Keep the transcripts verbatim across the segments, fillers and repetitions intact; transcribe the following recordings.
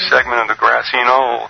segment of the Grassy Knoll.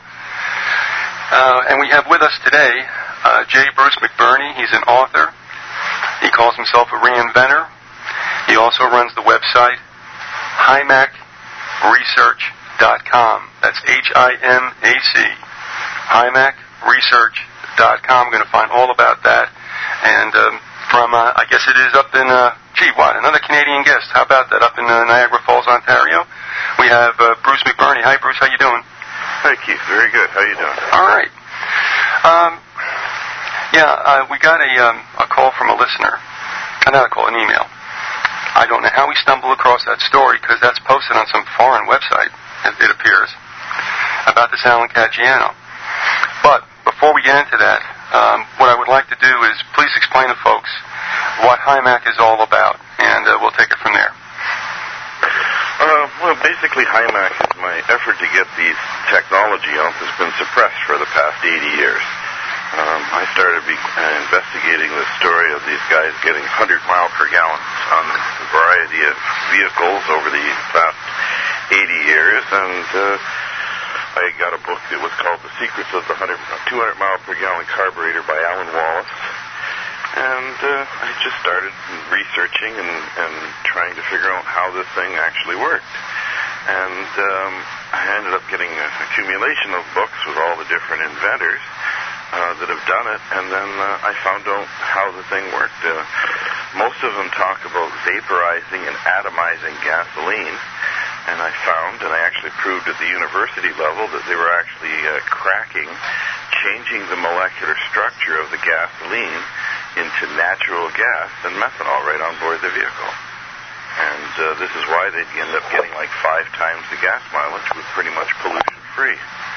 Uh, and we have with us today uh, J. Bruce McBurney. He's an author. He calls himself a reinventor. He also runs the website Himac Research dot com. That's H I M A C. Himac Research dot com. I'm going to find all about that. And um, from, uh, I guess it is up in, uh, gee, what, another Canadian guest. How about that? Up in uh, Niagara Falls, Ontario. We have uh, Bruce McBurney. Hi, Bruce. How you doing? Hi, Keith. Very good. How you doing? All right. Um, yeah, uh, we got a um, a call from a listener. Uh, not a call, an email. I don't know how we stumbled across that story because that's posted on some foreign website, it, it appears, about this Alan Caggiano. But before we get into that, um, what I would like to do is please explain to folks what Himac is all about, and uh, we'll take it from there. Uh, well, basically, Himac is my effort to get the technology out that's been suppressed for the past eighty years. Um, I started be- uh, investigating the story of these guys getting one hundred mile per gallon on a variety of vehicles over the past eighty years, and uh, I got a book that was called The Secrets of the two hundred mile per gallon carburetor by Alan Wallace. And uh, I just started researching and, and trying to figure out how this thing actually worked. And um, I ended up getting an accumulation of books with all the different inventors uh, that have done it, and then uh, I found out how the thing worked. Uh, most of them talk about vaporizing and atomizing gasoline, and I found, and I actually proved at the university level, that they were actually uh, cracking, changing the molecular structure of the gasoline into natural gas and methanol right on board the vehicle. And uh, this is why they end up getting like five times the gas mileage with pretty much pollution-free.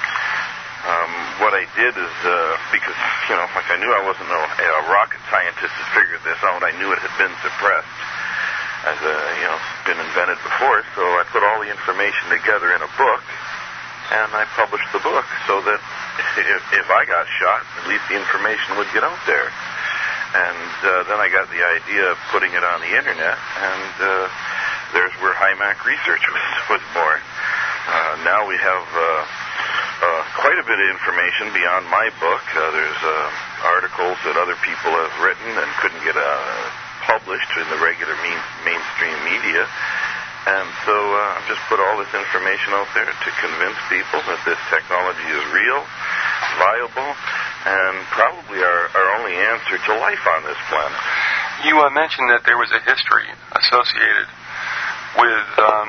Um, what I did is, uh, because, you know, like I knew I wasn't a, a rocket scientist to figure this out, I knew it had been suppressed as a, you know, been invented before, so I put all the information together in a book, and I published the book so that if, if I got shot, at least the information would get out there. And uh, then I got the idea of putting it on the internet, and uh, there's where Himac Research was, was born. Uh, now we have uh, uh, quite a bit of information beyond my book. Uh, there's uh, articles that other people have written and couldn't get uh, published in the regular main, mainstream media. And so uh, I've just put all this information out there to convince people that this technology is real, viable, and probably our, our only answer to life on this planet. You uh, mentioned that there was a history associated with, um,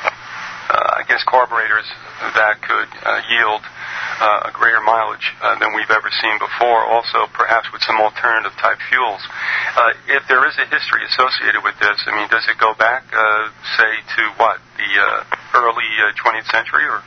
uh, I guess, carburetors that could uh, yield uh, a greater mileage uh, than we've ever seen before, also perhaps with some alternative type fuels. Uh, if there is a history associated with this, I mean, does it go back, uh, say, to what, the uh, early uh, twentieth century? Or?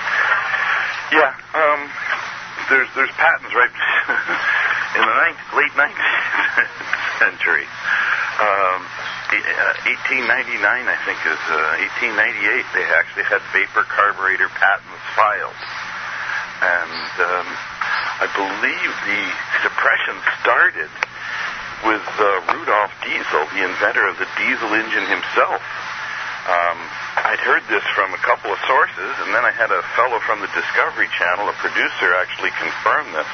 Yeah, um, there's there's patents right in the ninth, late nineteenth century. Um, eighteen ninety-nine, I think, is uh, eighteen ninety-eight. They actually had vapor carburetor patents filed. And um, I believe the suppression started with uh, Rudolf Diesel, the inventor of the diesel engine himself. Um, I'd heard this from a couple of sources, and then I had a fellow from the Discovery Channel, a producer, actually confirm this.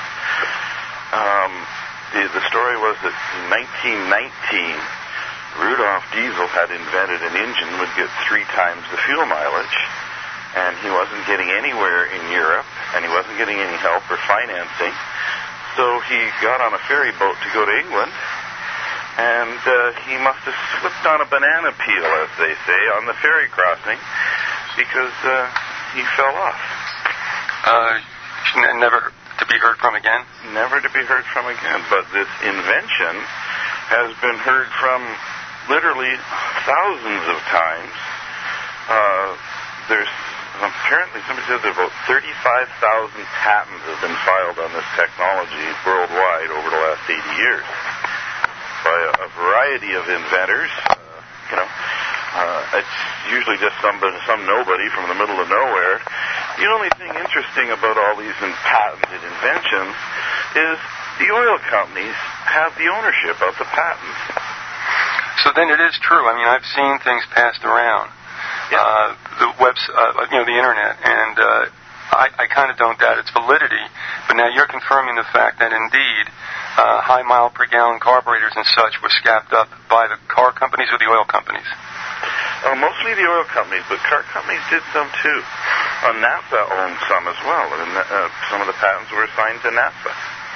Um, the, the story was that in nineteen nineteen, Rudolf Diesel had invented an engine that would get three times the fuel mileage. And he wasn't getting anywhere in Europe, and he wasn't getting any help or financing. So he got on a ferry boat to go to England, and uh, he must have slipped on a banana peel, as they say, on the ferry crossing, because uh, he fell off. Uh, never to be heard from again? Never to be heard from again. But this invention has been heard from literally thousands of times. Uh, there's Apparently, somebody says that about thirty-five thousand patents have been filed on this technology worldwide over the last eighty years by a, a variety of inventors. Uh, you know, uh, it's usually just somebody, some nobody from the middle of nowhere. The only thing interesting about all these patented inventions is the oil companies have the ownership of the patents. So then it is true. I mean, I've seen things passed around. Yeah. Uh, the webs, uh, you know, the internet, and uh, I, I kind of don't doubt its validity, but now you're confirming the fact that indeed uh, high mile per gallon carburetors and such were scapped up by the car companies or the oil companies. Uh, mostly the oil companies, but car companies did some too. Uh, NASA owned some as well, and uh, some of the patents were assigned to NASA.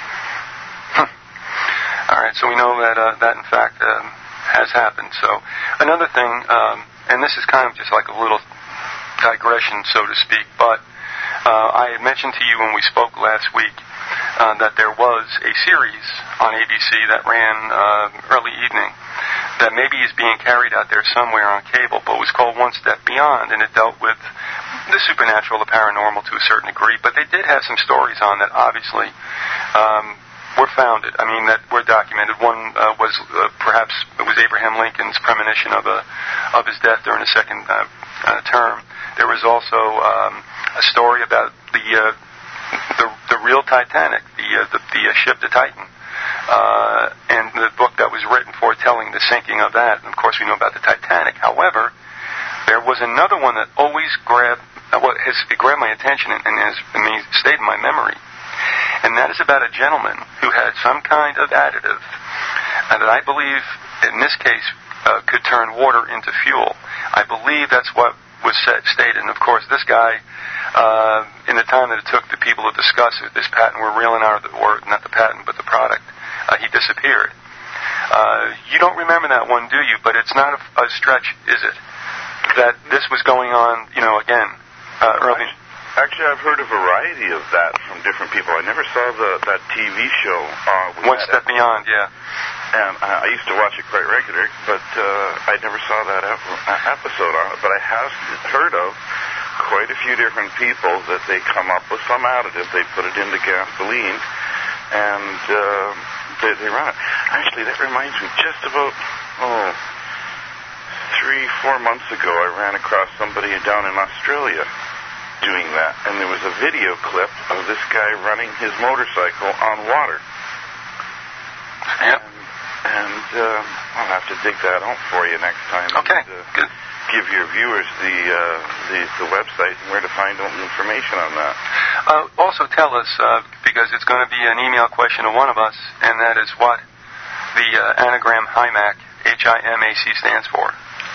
Huh. All right, so we know that uh, that in fact um, has happened. So another thing, um, and this is kind of just like a little digression, so to speak, but uh, I had mentioned to you when we spoke last week uh, that there was a series on A B C that ran uh, early evening that maybe is being carried out there somewhere on cable, but it was called One Step Beyond, and it dealt with the supernatural, the paranormal to a certain degree, but they did have some stories on that obviously um, were founded. I mean, that were documented. One uh, was uh, perhaps it was Abraham Lincoln's premonition of a of his death during the second uh, uh, term. There was also um, a story about the uh, the, the real Titanic, the uh, the, the uh, ship, the Titan. Uh, and the book that was written foretelling the sinking of that. And of course, we know about the Titanic. However, there was another one that always grabbed, uh, well, has grabbed my attention and, and has I mean, stayed in my memory. And that is about a gentleman who had some kind of additive uh, that I believe, in this case, uh, could turn water into fuel. I believe that's what was said, stated. And of course, this guy, uh, in the time that it took the people to discuss it, this patent were reeling out of the, or not the patent, but the product. Uh, he disappeared. Uh, you don't remember that one, do you? But it's not a, a stretch, is it? That this was going on, you know, again, uh, early. Actually, I've heard a variety of that from different people. I never saw the that T V show. Uh, One Step Beyond, yeah. And I used to watch it quite regular, but uh, I never saw that ep- episode on it. But I have heard of quite a few different people that they come up with some additive, they put it into gasoline, and uh, they, they run it. Actually, that reminds me, just about, oh, three, four months ago, I ran across somebody down in Australia doing that, and there was a video clip of this guy running his motorcycle on water. Yep. And, and uh, I'll have to dig that out for you next time. Okay, and, uh, good. Give your viewers the, uh, the the website and where to find out information on that. Uh, also tell us, uh, because it's going to be an email question to one of us, and that is what the uh, anagram HIMAC, H I M A C, stands for.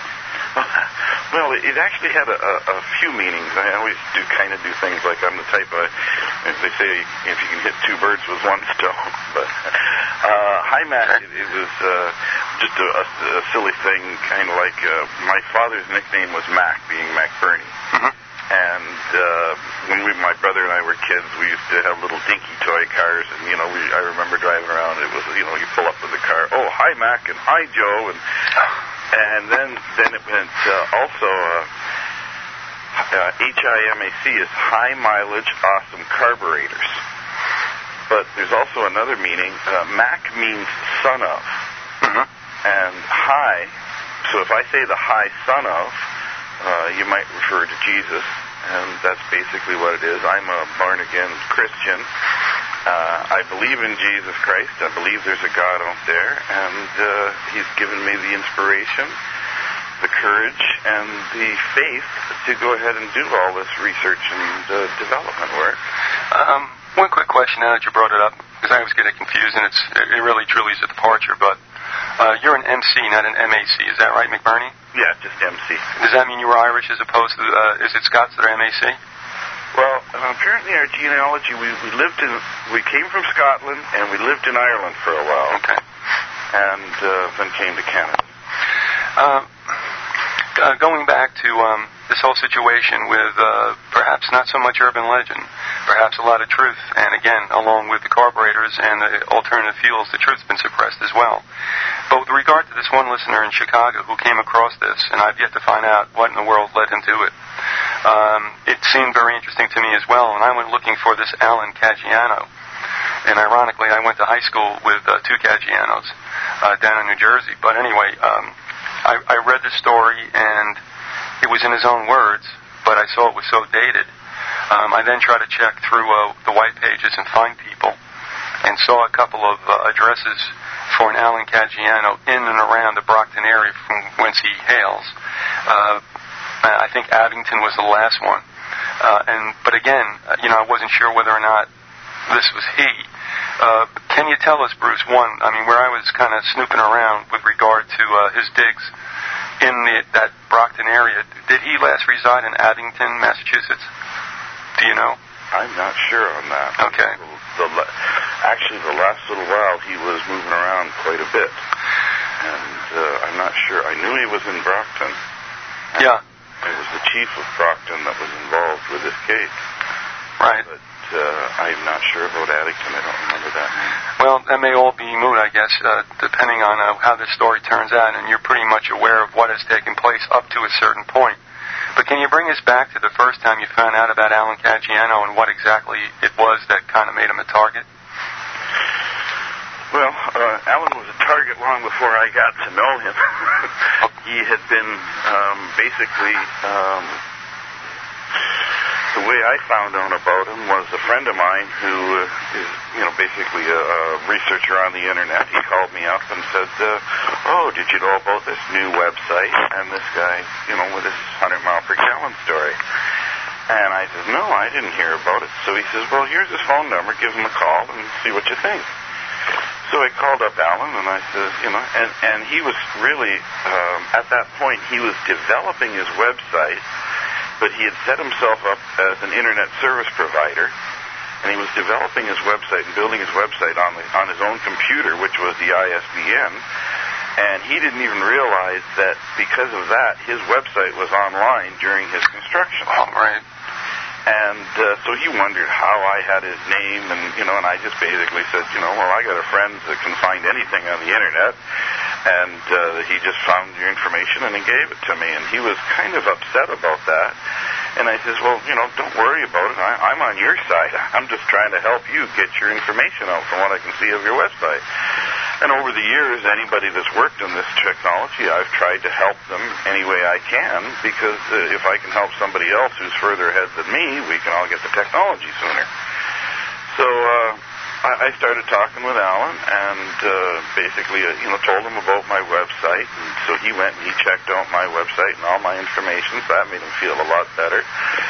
Well, it actually had a, a, a few meanings. I always do kind of do things like I'm the type of, as they say, if you can hit two birds with one stone. But uh, HIMAC, it, it was uh, just a, a, a silly thing, kind of like uh, my father's nickname was Mac, being Mac Burney. Mm-hmm. And uh, when we, my brother and I were kids, we used to have little dinky toy cars, and you know, we, I remember driving around. It was, you know, you pull up with the car. Oh, hi Mac, and hi Joe, and and then then it went uh, also uh, uh, H I M A C is high mileage awesome carburetors. But there's also another meaning. Uh, Mac means son of, mm-hmm. and high. So if I say the high son of, uh, you might refer to Jesus. And that's basically what it is. I'm a born-again Christian. Uh, I believe in Jesus Christ. I believe there's a God out there. And uh, He's given me the inspiration, the courage, and the faith to go ahead and do all this research and uh, development work. Um, one quick question now that you brought it up, because I was getting confused, and it's it really truly is a departure, but uh, you're an M C, not an M A C. Is that right, McBurney? Yeah, just M C. Does that mean you were Irish as opposed to, uh, is it Scots that are M A C? Well, uh, apparently our genealogy, we, we lived in, we came from Scotland, and we lived in Ireland for a while. Okay. And uh, then came to Canada. Uh, uh, going back to um, this whole situation with uh, perhaps not so much urban legend, perhaps a lot of truth, and again, along with the carburetors and the alternative fuels, the truth's been suppressed as well. But with regard to this one listener in Chicago who came across this, and I've yet to find out what in the world led him to it, um, it seemed very interesting to me as well, and I went looking for this Alan Caggiano. And ironically, I went to high school with uh, two Caggianos uh, down in New Jersey. But anyway, um, I, I read the story, and it was in his own words, but I saw it was so dated. Um, I then tried to check through uh, the white pages and find people, and saw a couple of uh, addresses for an Alan Caggiano in and around the Brockton area from whence he hails. Uh, I think Abington was the last one. Uh, and but again, uh, you know, I wasn't sure whether or not this was he. Uh, can you tell us, Bruce, one, I mean, where I was kind of snooping around with regard to uh, his digs in the, that Brockton area, did he last reside in Abington, Massachusetts? Do you know? I'm not sure on that. Okay. The, the, actually, the last little while, he was moving around quite a bit. And uh, I'm not sure. I knew he was in Brockton. Yeah. It was the chief of Brockton that was involved with this case. Right. But uh, I'm not sure about Addington. I don't remember that name. Well, that may all be moot, I guess, uh, depending on uh, how this story turns out. And you're pretty much aware of what has taken place up to a certain point. But can you bring us back to the first time you found out about Alan Caggiano and what exactly it was that kind of made him a target? Well, uh, Alan was a target long before I got to know him. He had been um, basically, um, the way I found out about him was a friend of mine who uh, is, you know, basically a, a researcher on the internet. He called me up and said, uh, oh, did you know about this new website and this guy, you know, with this one hundred mile per gallon story? And I said, no, I didn't hear about it. So he says, well, here's his phone number. Give him a call and see what you think. So I called up Alan, and I said, you know, and, and he was really, um, at that point, he was developing his website, but he had set himself up as an internet service provider, and he was developing his website and building his website on the, on his own computer, which was the I S B N, and he didn't even realize that because of that, his website was online during his construction. Oh, right. And uh, so he wondered how I had his name, and, you know, and I just basically said, you know, well, I got a friend that can find anything on the internet, and uh, he just found your information and he gave it to me, and he was kind of upset about that. And I says, well, you know, don't worry about it. I, I'm on your side. I'm just trying to help you get your information out from what I can see of your website. And over the years, anybody that's worked in this technology, I've tried to help them any way I can, because uh, if I can help somebody else who's further ahead than me, we can all get the technology sooner. So uh, I, I started talking with Alan and uh, basically, uh, you know, told him about my website. And so he went and he checked out my website and all my information, so that made him feel a lot better.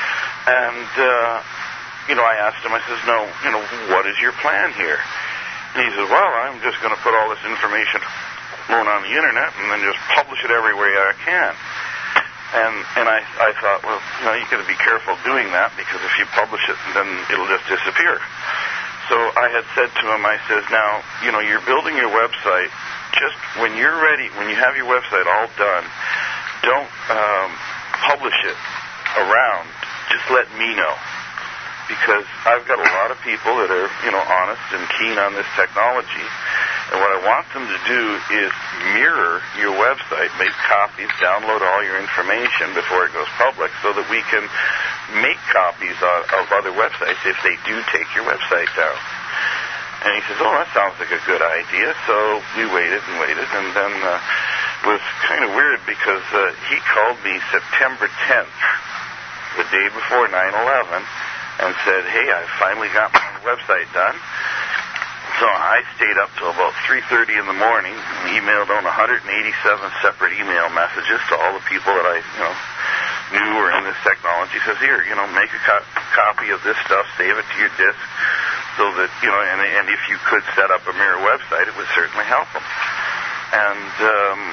And, uh, you know, I asked him, I says, no, you know, what is your plan here? And he says, well, I'm just going to put all this information alone on the internet and then just publish it everywhere I can. And and I, I thought, well, you know, you got to be careful doing that, because if you publish it, then it'll just disappear. So I had said to him, I says, now, you know, you're building your website. Just when you're ready, when you have your website all done, don't um, publish it around. Just let me know. Because I've got a lot of people that are, you know, honest and keen on this technology. And what I want them to do is mirror your website, make copies, download all your information before it goes public, so that we can make copies of, of other websites if they do take your website down. And he says, oh, that sounds like a good idea. So we waited and waited, and then uh, it was kind of weird because uh, he called me September tenth, the day before nine eleven, and said, hey, I finally got my website done. So I stayed up till about three thirty in the morning and emailed on one hundred eighty-seven separate email messages to all the people that I, you know, knew were in this technology. He says, here, you know, make a co- copy of this stuff, save it to your disk, so that, you know, and, and if you could set up a mirror website, it would certainly help them. And um,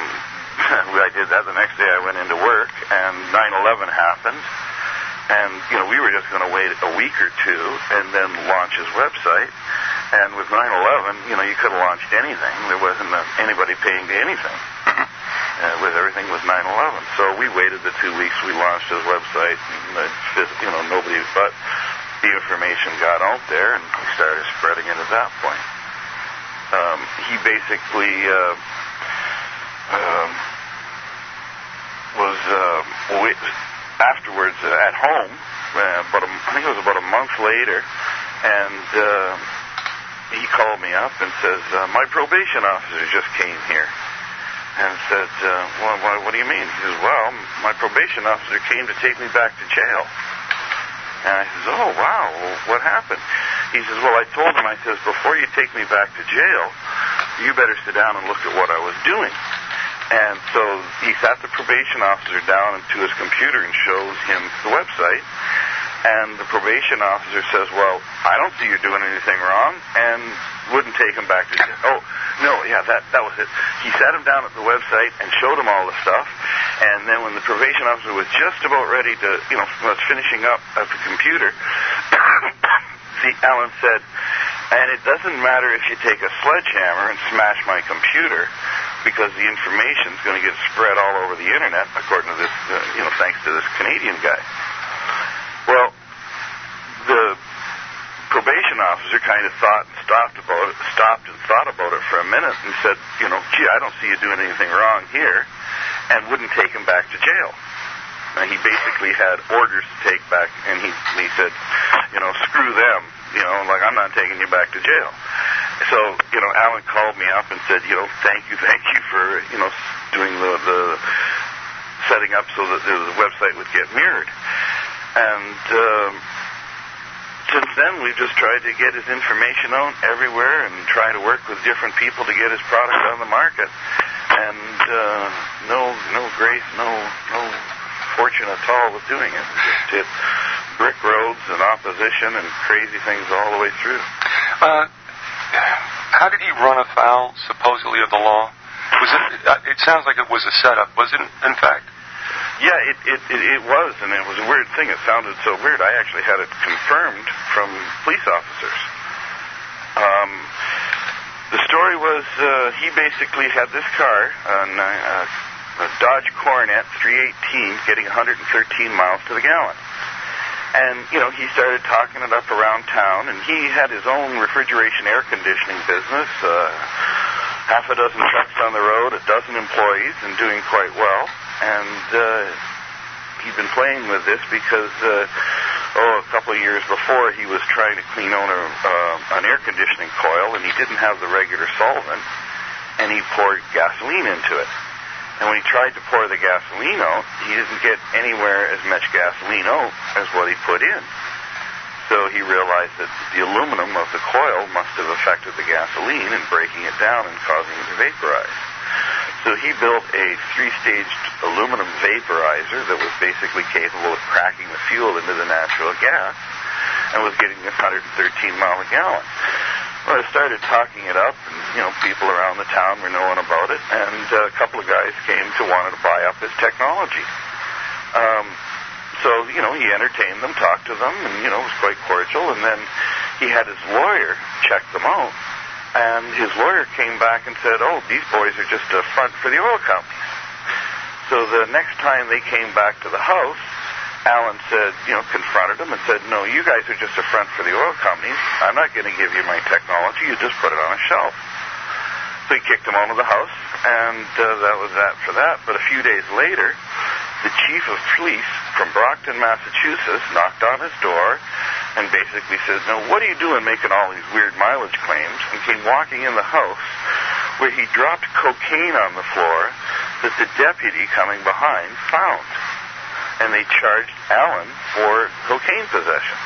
I did that. The next day I went into work, and nine eleven happened. And, you know, we were just going to wait a week or two and then launch his website. And with nine eleven, you know, you could have launched anything. There wasn't anybody paying to anything. Uh, with everything was nine eleven. So we waited the two weeks. We launched his website. And, uh, you know, nobody but the information got out there, and we started spreading it at that point. Um, he basically uh, um, was... Uh, wait, afterwards uh, at home, uh, but a, I think it was about a month later, and uh, he called me up and says, uh, my probation officer just came here, and said, uh, well, what, what do you mean? He says, well, my probation officer came to take me back to jail. And I says, oh, wow, well, what happened? He says, well, I told him, I says, before you take me back to jail, you better sit down and look at what I was doing. And so he sat the probation officer down into his computer and shows him the website. And the probation officer says, well, I don't see you doing anything wrong, and wouldn't take him back to jail. Oh, no, yeah, that that was it. He sat him down at the website and showed him all the stuff, and then when the probation officer was just about ready to, you know, was finishing up at the computer, see, Alan said, and it doesn't matter if you take a sledgehammer and smash my computer, because the information's going to get spread all over the internet, according to this, uh, you know, thanks to this Canadian guy. Well, the probation officer kind of thought and stopped about it, stopped and thought about it for a minute and said, you know, gee, I don't see you doing anything wrong here, and wouldn't take him back to jail. And he basically had orders to take back, and he he said, you know, screw them, you know, like, I'm not taking you back to jail. So, you know, Alan called me up and said, you know, thank you, thank you for, you know, doing the, the setting up so that the website would get mirrored. And um, since then, we've just tried to get his information out everywhere and try to work with different people to get his product on the market. And uh, no, no grace, no, no fortune at all with doing it. We just hit brick roads and opposition and crazy things all the way through. Uh, how did he run afoul, supposedly, of the law? Was it? It sounds like it was a setup. Was it, in fact? Yeah, it, it, it, it was, and it was a weird thing. It sounded so weird. I actually had it confirmed from police officers. Um, the story was uh, he basically had this car, an, uh, a Dodge Coronet three eighteen, getting one hundred thirteen miles to the gallon. And, you know, he started talking it up around town, and he had his own refrigeration air conditioning business, uh, half a dozen trucks on the road, a dozen employees, and doing quite well. And uh, he'd been playing with this because, uh, oh, a couple of years before, he was trying to clean out a, uh, an air conditioning coil, and he didn't have the regular solvent, and he poured gasoline into it. And when he tried to pour the gasoline out, he didn't get anywhere as much gasoline out as what he put in. So he realized that the aluminum of the coil must have affected the gasoline and breaking it down and causing it to vaporize. So he built a three-staged aluminum vaporizer that was basically capable of cracking the fuel into the natural gas and was getting this one hundred thirteen mile a gallon. Well, I started talking it up, and, you know, people around the town were knowing about it, and uh, a couple of guys came to wanted to buy up his technology. Um, so, you know, he entertained them, talked to them, and, you know, was quite cordial, and then he had his lawyer check them out. And his lawyer came back and said, oh, these boys are just a front for the oil companies. So the next time they came back to the house, Alan said, you know, confronted him and said, no, you guys are just a front for the oil companies. I'm not going to give you my technology. You just put it on a shelf. So he kicked him out of the house, and uh, that was that for that. But a few days later, the chief of police from Brockton, Massachusetts, knocked on his door and basically said, no, what are you doing making all these weird mileage claims? And came walking in the house where he dropped cocaine on the floor that the deputy coming behind found. And they charged Alan for cocaine possession.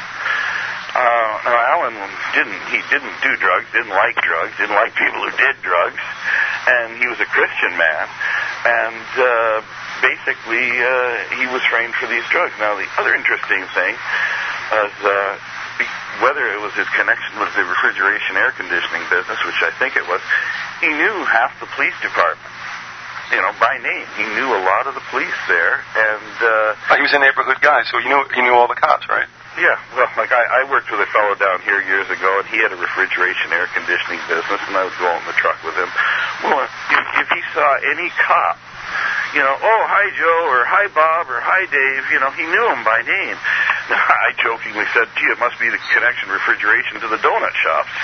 Uh, now, Alan didn't, he didn't do drugs, didn't like drugs, didn't like people who did drugs, and he was a Christian man. And uh, basically, uh, he was framed for these drugs. Now, the other interesting thing is uh, whether it was his connection with the refrigeration air conditioning business, which I think it was, he knew half the police department. You know, by name. He knew a lot of the police there, and... Uh, oh, he was a neighborhood guy, so he knew he knew all the cops, right? Yeah, well, like, I, I worked with a fellow down here years ago, and he had a refrigeration air conditioning business, and I would go out in the truck with him. Well, if, if he saw any cop, you know, oh, hi, Joe, or hi, Bob, or hi, Dave, you know, he knew him by name. I jokingly said, gee, it must be the connection refrigeration to the donut shops.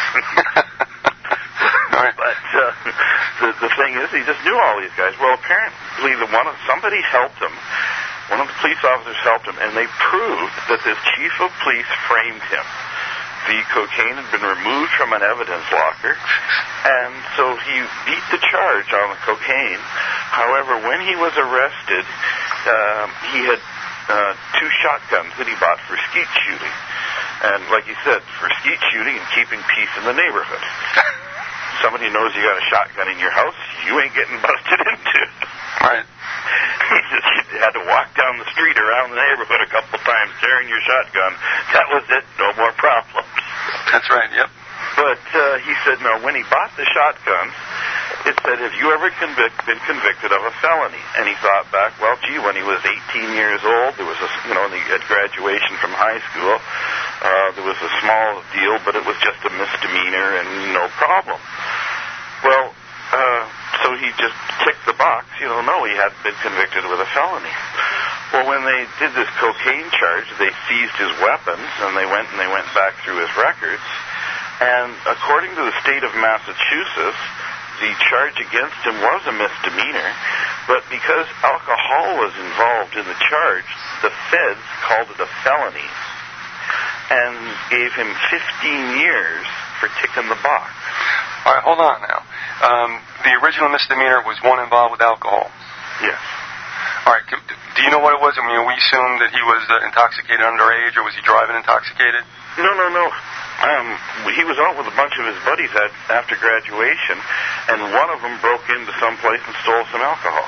Right. But uh, the, the thing is, he just knew all these guys. Well, apparently, the one of, somebody helped him. One of the police officers helped him, and they proved that this chief of police framed him. The cocaine had been removed from an evidence locker, and so he beat the charge on the cocaine. However, when he was arrested, um, he had uh, two shotguns that he bought for skeet shooting. And like you said, for skeet shooting and keeping peace in the neighborhood. Somebody knows you got a shotgun in your house, you ain't getting busted into. Right. He just had to walk down the street around the neighborhood a couple times carrying your shotgun, that was it. No more problems. That's right, yep. But uh, he said, no, when he bought the shotgun, it said, have you ever convict, been convicted of a felony? And he thought back, well, gee, when he was eighteen years old, there was a, you know, at graduation from high school, uh, there was a small deal, but it was just a misdemeanor and no problem. Well, uh, so he just ticked the box, you know, no, he hadn't been convicted with a felony. Well, when they did this cocaine charge, they seized his weapons, and they went and they went back through his records, and according to the state of Massachusetts, the charge against him was a misdemeanor, but because alcohol was involved in the charge, the feds called it a felony and gave him fifteen years for ticking the box. All right, hold on now. Um, the original misdemeanor was one involved with alcohol. Yes. All right, do you know what it was? I mean, we assumed that he was uh, intoxicated underage, or was he driving intoxicated? No, no, no. Um, he was out with a bunch of his buddies at, after graduation, and one of them broke into some place and stole some alcohol.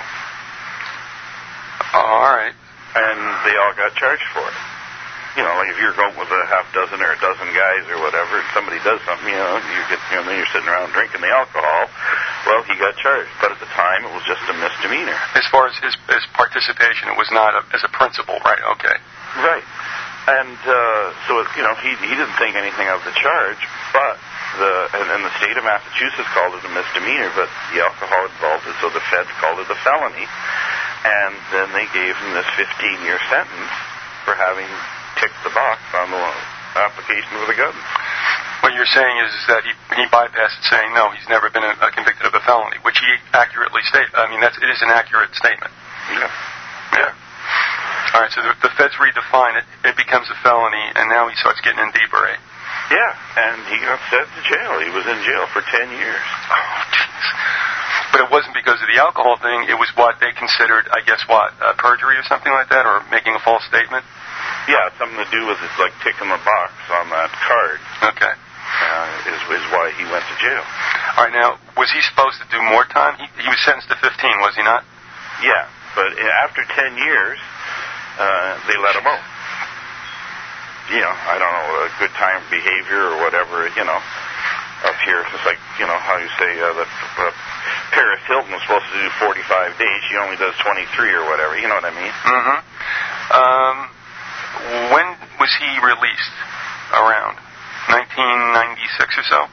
Oh, all right. And they all got charged for it. You know, like if you're going with a half dozen or a dozen guys or whatever, and somebody does something, you know, you get, you know, then you're sitting around drinking the alcohol. Well, he got charged, but at the time it was just a misdemeanor. As far as his, his participation, it was not a, as a principal, right? Okay. Right. And uh, so, it, you know, he he didn't think anything of the charge, but the and, and the state of Massachusetts called it a misdemeanor, but the alcohol involved it, so the feds called it a felony, and then they gave him this fifteen-year sentence for having ticked the box on the application for the gun. What you're saying is, is that he he bypassed it, saying no, he's never been a, a convicted of a felony, which he accurately stated. I mean, that's it is an accurate statement. Yeah. Yeah. All right, so the, the feds redefine it, it becomes a felony, and now he starts getting in deeper, eh? Yeah, and he got sent to jail. He was in jail for ten years. Oh, jeez. But it wasn't because of the alcohol thing. It was what they considered, I guess, what, uh, perjury or something like that, or making a false statement? Yeah, something to do with it's like ticking the box on that card. Okay. Uh, is, is why he went to jail. All right, now, was he supposed to do more time? He, he was sentenced to fifteen, was he not? Yeah, but after ten years... Uh, they let him out. You know, I don't know, a good time behavior or whatever, you know, up here. It's like, you know, how you say uh, that uh, Paris Hilton was supposed to do forty-five days. She only does twenty-three or whatever. You know what I mean? Mm-hmm. Um, when was he released? Around nineteen ninety-six or so?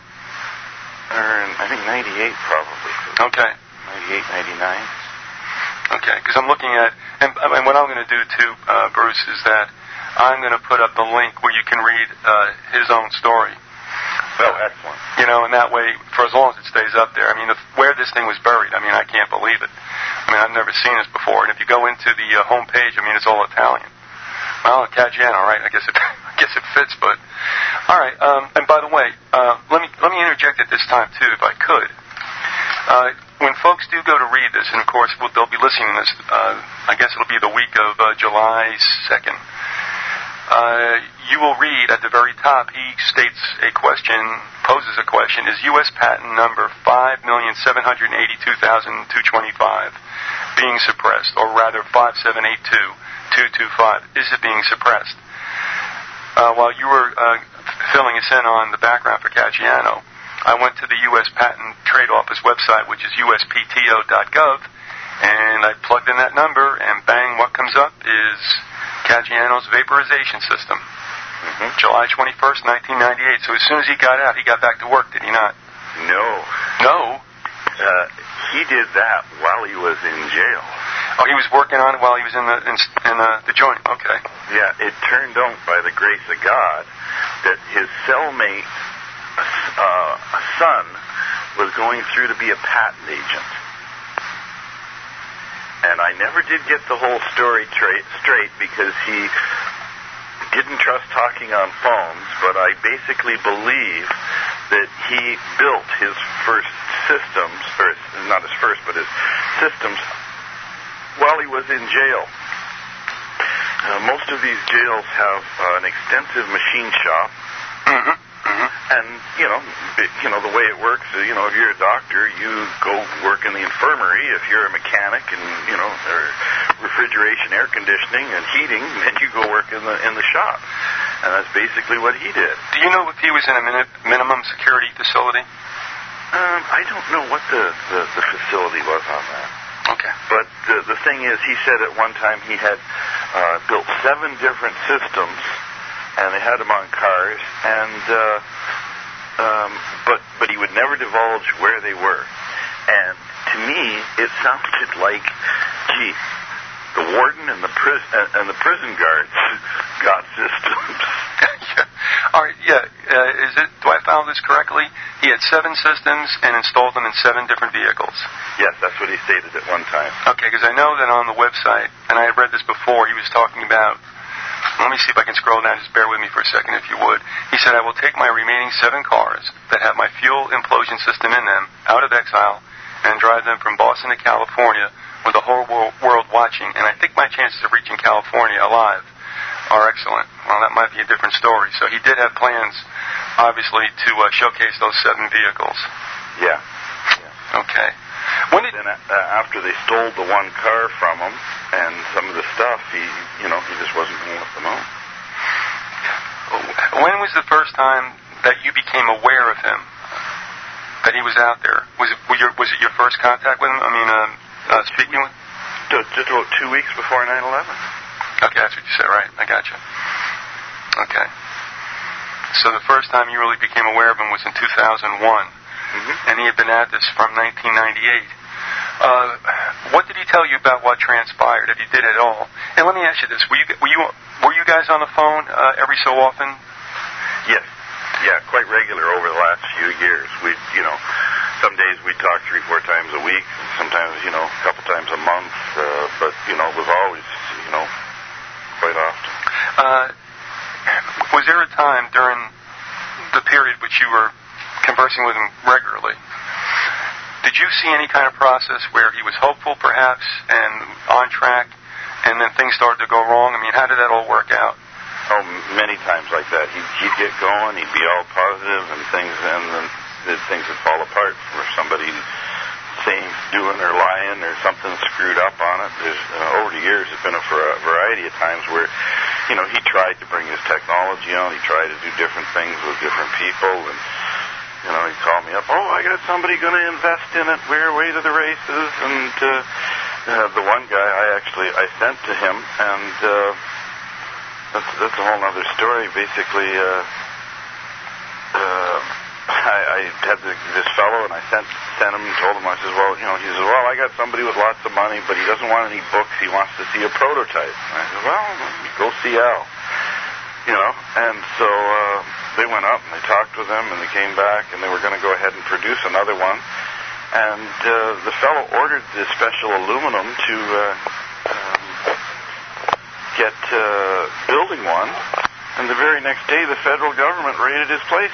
Or I think ninety-eight probably. Okay. ninety-eight, ninety-nine. Okay, because I'm looking at, and, and what I'm going to do too, uh, Bruce, is that I'm going to put up the link where you can read uh, his own story. Oh, excellent. You know, and that way, for as long as it stays up there, I mean, if, where this thing was buried, I mean, I can't believe it. I mean, I've never seen this before, and if you go into the uh, home page, I mean, it's all Italian. Well, Caggiano, right? I guess it, I guess it fits, but all right. Um, and by the way, uh, let me let me interject at this time too, if I could. Uh, when folks do go to read this, and of course we'll, they'll be listening to this, uh, I guess it'll be the week of uh, July second, uh, you will read at the very top, he states a question, poses a question, is U S patent number five million seven hundred eighty-two thousand two hundred twenty-five being suppressed, or rather five seven eight two two two five, is it being suppressed? Uh, while you were uh, filling us in on the background for Caggiano, I went to the U S Patent Trade Office website, which is U S P T O dot gov, and I plugged in that number, and bang, what comes up is Caggiano's vaporization system. Mm-hmm. July twenty-first, nineteen ninety-eight. So as soon as he got out, he got back to work, did he not? No. No? Uh, he did that while he was in jail. Oh, he was working on it while he was in the in, in the, the joint. Okay. Yeah, it turned out by the grace of God that his cellmate, uh, son, was going through to be a patent agent. And I never did get the whole story tra- straight because he didn't trust talking on phones, but I basically believe that he built his first systems, or not his first, but his systems, while he was in jail. Uh, most of these jails have uh, an extensive machine shop, mm-hmm. Mm-hmm. And, you know, it, you know, the way it works, you know, if you're a doctor, you go work in the infirmary. If you're a mechanic and, you know, or refrigeration, air conditioning, and heating, then you go work in the in the shop. And that's basically what he did. Do you know if he was in a min- minimum security facility? Um, I don't know what the, the, the facility was on that. Okay. But the, the thing is, he said at one time he had uh, built seven different systems, and they had them on cars, and uh, um, but but he would never divulge where they were. And to me, it sounded like, gee, the warden and the prison uh, and the prison guards got systems. Yeah. All right. Yeah. Uh, is it? Do I follow this correctly? He had seven systems and installed them in seven different vehicles. Yes, that's what he stated at one time. Okay, because I know that on the website, and I had read this before, he was talking about, let me see if I can scroll down, just bear with me for a second if you would. He said, I will take my remaining seven cars that have my fuel implosion system in them out of exile and drive them from Boston to California with the whole world watching, and I think my chances of reaching California alive are excellent. Well, that might be a different story. So he did have plans, obviously, to uh, showcase those seven vehicles. Yeah. yeah. Okay. When did... Then uh, after they stole the one car from him and some of the stuff, he, you know, he just wasn't going to let them out. When was the first time that you became aware of him? That he was out there? Was it, was your, was it your first contact with him? I mean, uh, uh, speaking with... Just about two weeks before nine eleven. Okay, that's what you said, right? I got you. Okay. So the first time you really became aware of him was in two thousand one, mm-hmm. and he had been at this from nineteen ninety-eight. Uh, what did he tell you about what transpired, if he did at all? And let me ask you this: Were you were you were you guys on the phone uh, every so often? Yes. Yeah, quite regular over the last few years. We, you know, some days we talk three, four times a week. Sometimes, you know, a couple times a month. Uh, but you know, it was always, you know, quite often. Uh, was there a time during the period which you were conversing with him regularly, did you see any kind of process where he was hopeful, perhaps, and on track, and then things started to go wrong? I mean, how did that all work out? Oh, many times like that. He'd, he'd get going, he'd be all positive, and things, and then things would fall apart for somebody saying, doing, or lying, or something screwed up on it. There's, uh, over the years, there's been a variety of times where, you know, he tried to bring his technology on, he tried to do different things with different people, and, you know, he'd call me up, oh, I got somebody going to invest in it, we're away to the races, and uh, uh, the one guy I actually, I sent to him, and uh, that's, that's a whole other story. Basically, uh, uh, I, I had the, this fellow, and I sent sent him and told him, I said, well, you know, he says, well, I got somebody with lots of money, but he doesn't want any books, he wants to see a prototype. And I said, well, go see Al. You know, and so uh, they went up and they talked with them and they came back and they were going to go ahead and produce another one. And uh, the fellow ordered this special aluminum to uh, um, get uh, building one. And the very next day the federal government raided his place.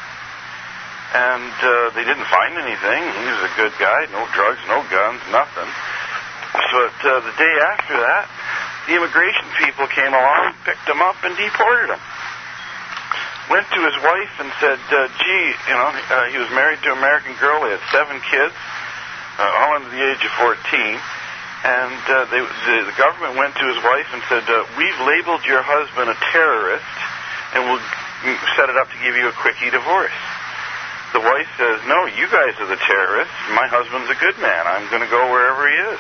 And uh, they didn't find anything. He was a good guy, no drugs, no guns, nothing. But uh, the day after that, the immigration people came along, picked him up, and deported him. Went to his wife and said, uh, gee, you know, uh, he was married to an American girl. They had seven kids, uh, all under the age of fourteen. And uh, they, the, the government went to his wife and said, uh, we've labeled your husband a terrorist, and we'll set it up to give you a quickie divorce. The wife says, no, you guys are the terrorists. My husband's a good man. I'm going to go wherever he is.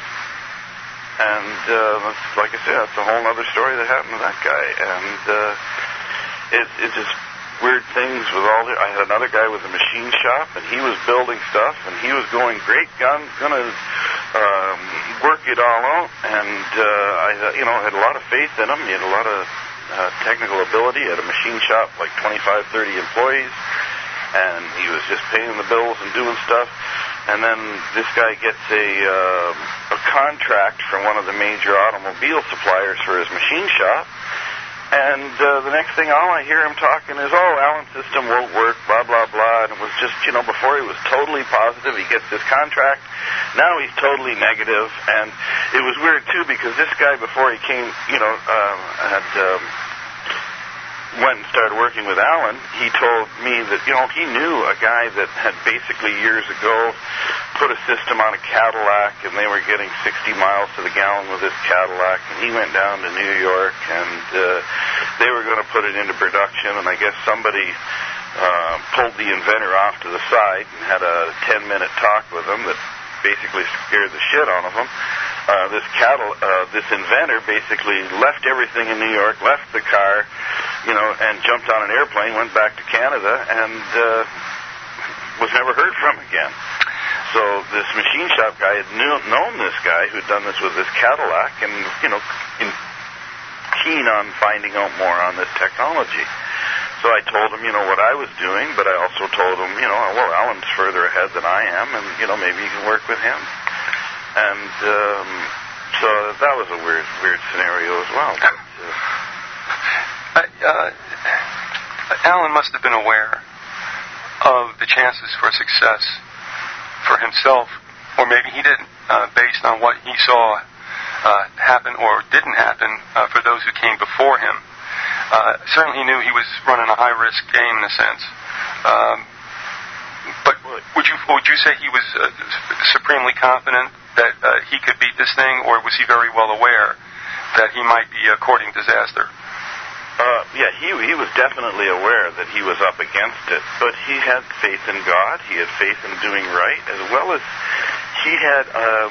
And uh, that's, like I said, that's a whole other story that happened to that guy. And uh, it, it's just weird things with all the... I had another guy with a machine shop, and he was building stuff, and he was going, great gun, going to um, work it all out. And uh, I, you know, had a lot of faith in him. He had a lot of uh, technical ability. He had a machine shop, like twenty-five, thirty employees, and he was just paying the bills and doing stuff. And then this guy gets a, uh, a contract from one of the major automobile suppliers for his machine shop. And uh, the next thing all I hear him talking is, oh, Allen's system won't work, blah, blah, blah. And it was just, you know, before he was totally positive. He gets this contract. Now he's totally negative. And it was weird, too, because this guy, before he came, you know, um, had... Um, went and started working with Alan, he told me that, you know, he knew a guy that had basically years ago put a system on a Cadillac, and they were getting sixty miles to the gallon with this Cadillac, and he went down to New York, and uh, they were going to put it into production, and I guess somebody uh, pulled the inventor off to the side and had a ten-minute talk with him that basically scared the shit out of him. Uh, this cattle, uh, this inventor basically left everything in New York, left the car, you know, and jumped on an airplane, went back to Canada, and uh, was never heard from again. So this machine shop guy had knew, known this guy who'd done this with this Cadillac, and, you know, in, keen on finding out more on this technology. So I told him, you know, what I was doing, but I also told him, you know, well, Alan's further ahead than I am, and, you know, maybe you can work with him. And um, so that was a weird, weird scenario as well. But, uh, uh, Alan must have been aware of the chances for success for himself, or maybe he didn't, uh, based on what he saw uh, happen or didn't happen uh, for those who came before him. Uh, certainly he knew he was running a high-risk game in a sense. Um, but would you would you say he was uh, supremely confident that uh, he could beat this thing, or was he very well aware that he might be uh, courting disaster? Uh, yeah, he he was definitely aware that he was up against it, but he had faith in God. He had faith in doing right, as well as he had um,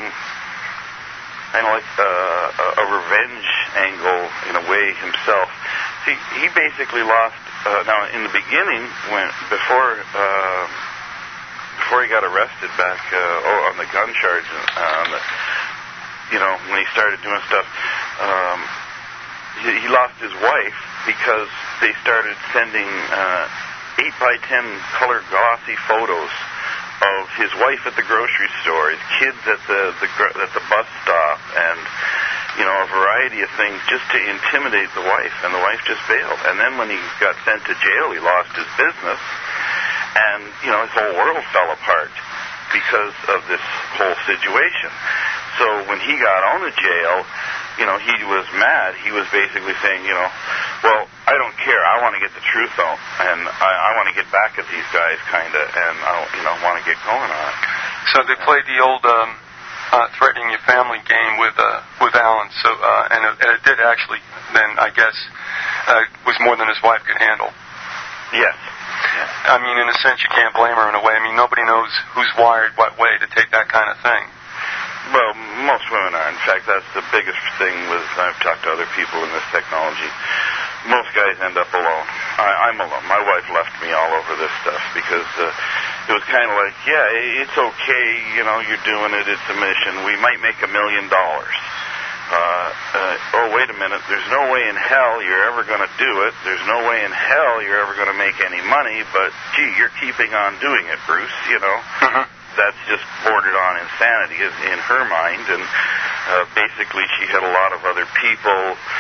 kind of like uh, a revenge angle in a way himself. See, he basically lost. Uh, now, in the beginning, when before. Uh, Before he got arrested back uh, oh, on the gun charge, uh, on the, you know, when he started doing stuff, um, he, he lost his wife because they started sending uh, eight by ten color glossy photos of his wife at the grocery store, his kids at the, the at the bus stop, and you know, a variety of things just to intimidate the wife, and the wife just bailed. And then when he got sent to jail, he lost his business. And, you know, his whole world fell apart because of this whole situation. So when he got out of jail, you know, he was mad. He was basically saying, you know, well, I don't care. I want to get the truth out. And I, I want to get back at these guys, kind of, and I, you know, want to get going on it. So they played the old um, uh, threatening your family game with uh, with Alan. So, uh, and, it, and it did actually, then, I guess, uh, was more than his wife could handle. Yes. I mean, in a sense, you can't blame her in a way. I mean, nobody knows who's wired what way to take that kind of thing. Well, most women are. In fact, that's the biggest thing with, I've talked to other people in this technology. Most guys end up alone. I, I'm alone. My wife left me all over this stuff because uh, it was kind of like, yeah, it's okay, you know, you're doing it, it's a mission. We might make a million dollars. Uh, uh, oh, wait a minute, there's no way in hell you're ever going to do it. There's no way in hell you're ever going to make any money, but, gee, you're keeping on doing it, Bruce, you know. Mm-hmm. That's just bordered on insanity in her mind, and uh, basically she had a lot of other people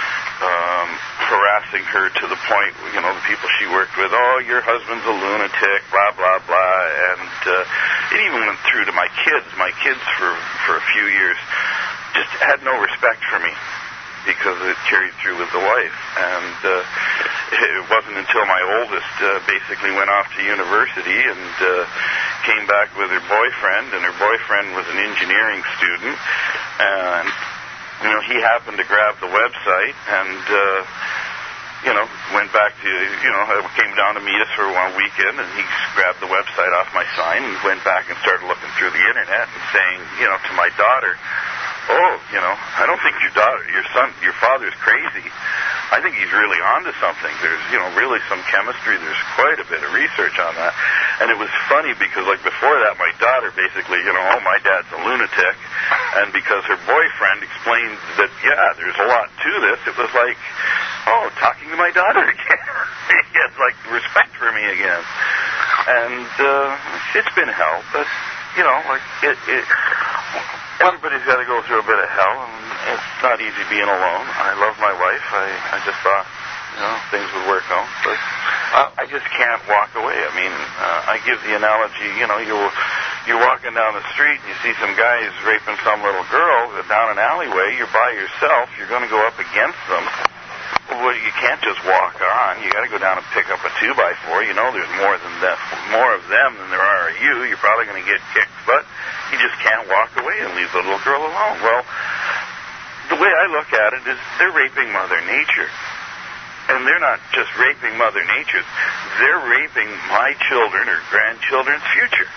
um, harassing her to the point, you know, the people she worked with, oh, your husband's a lunatic, blah, blah, blah, and uh, it even went through to my kids. My kids, for, for a few years, just had no respect for me because it carried through with the wife. And uh, it wasn't until my oldest uh, basically went off to university and uh, came back with her boyfriend, and her boyfriend was an engineering student, and, you know, he happened to grab the website and, uh, you know, went back to, you know, came down to meet us for one weekend, and he grabbed the website off my sign and went back and started looking through the internet and saying, you know, to my daughter, oh, you know, I don't think your daughter, your son, your father's crazy. I think he's really onto something. There's, you know, really some chemistry. There's quite a bit of research on that. And it was funny because, like, before that, my daughter basically, you know, oh, my dad's a lunatic. And because her boyfriend explained that, yeah, there's a lot to this, it was like, oh, talking to my daughter again. He has, like, respect for me again. And uh, it's been hell, but, you know, like, it... it everybody's got to go through a bit of hell, and it's not easy being alone. I love my wife. I, I just thought, you know, things would work out, but uh, I just can't walk away. I mean, uh, I give the analogy, you know, you're, you're walking down the street and you see some guys raping some little girl down an alleyway. You're by yourself. You're going to go up against them. well, you can't just walk on. You got to go down and pick up a two by four. You know, there's more than that, more of them than there are of you. You're probably going to get kicked, but you just can't walk away and leave the little girl alone. Well, the way I look at it is they're raping Mother Nature. And they're not just raping Mother Nature. They're raping my children or grandchildren's future.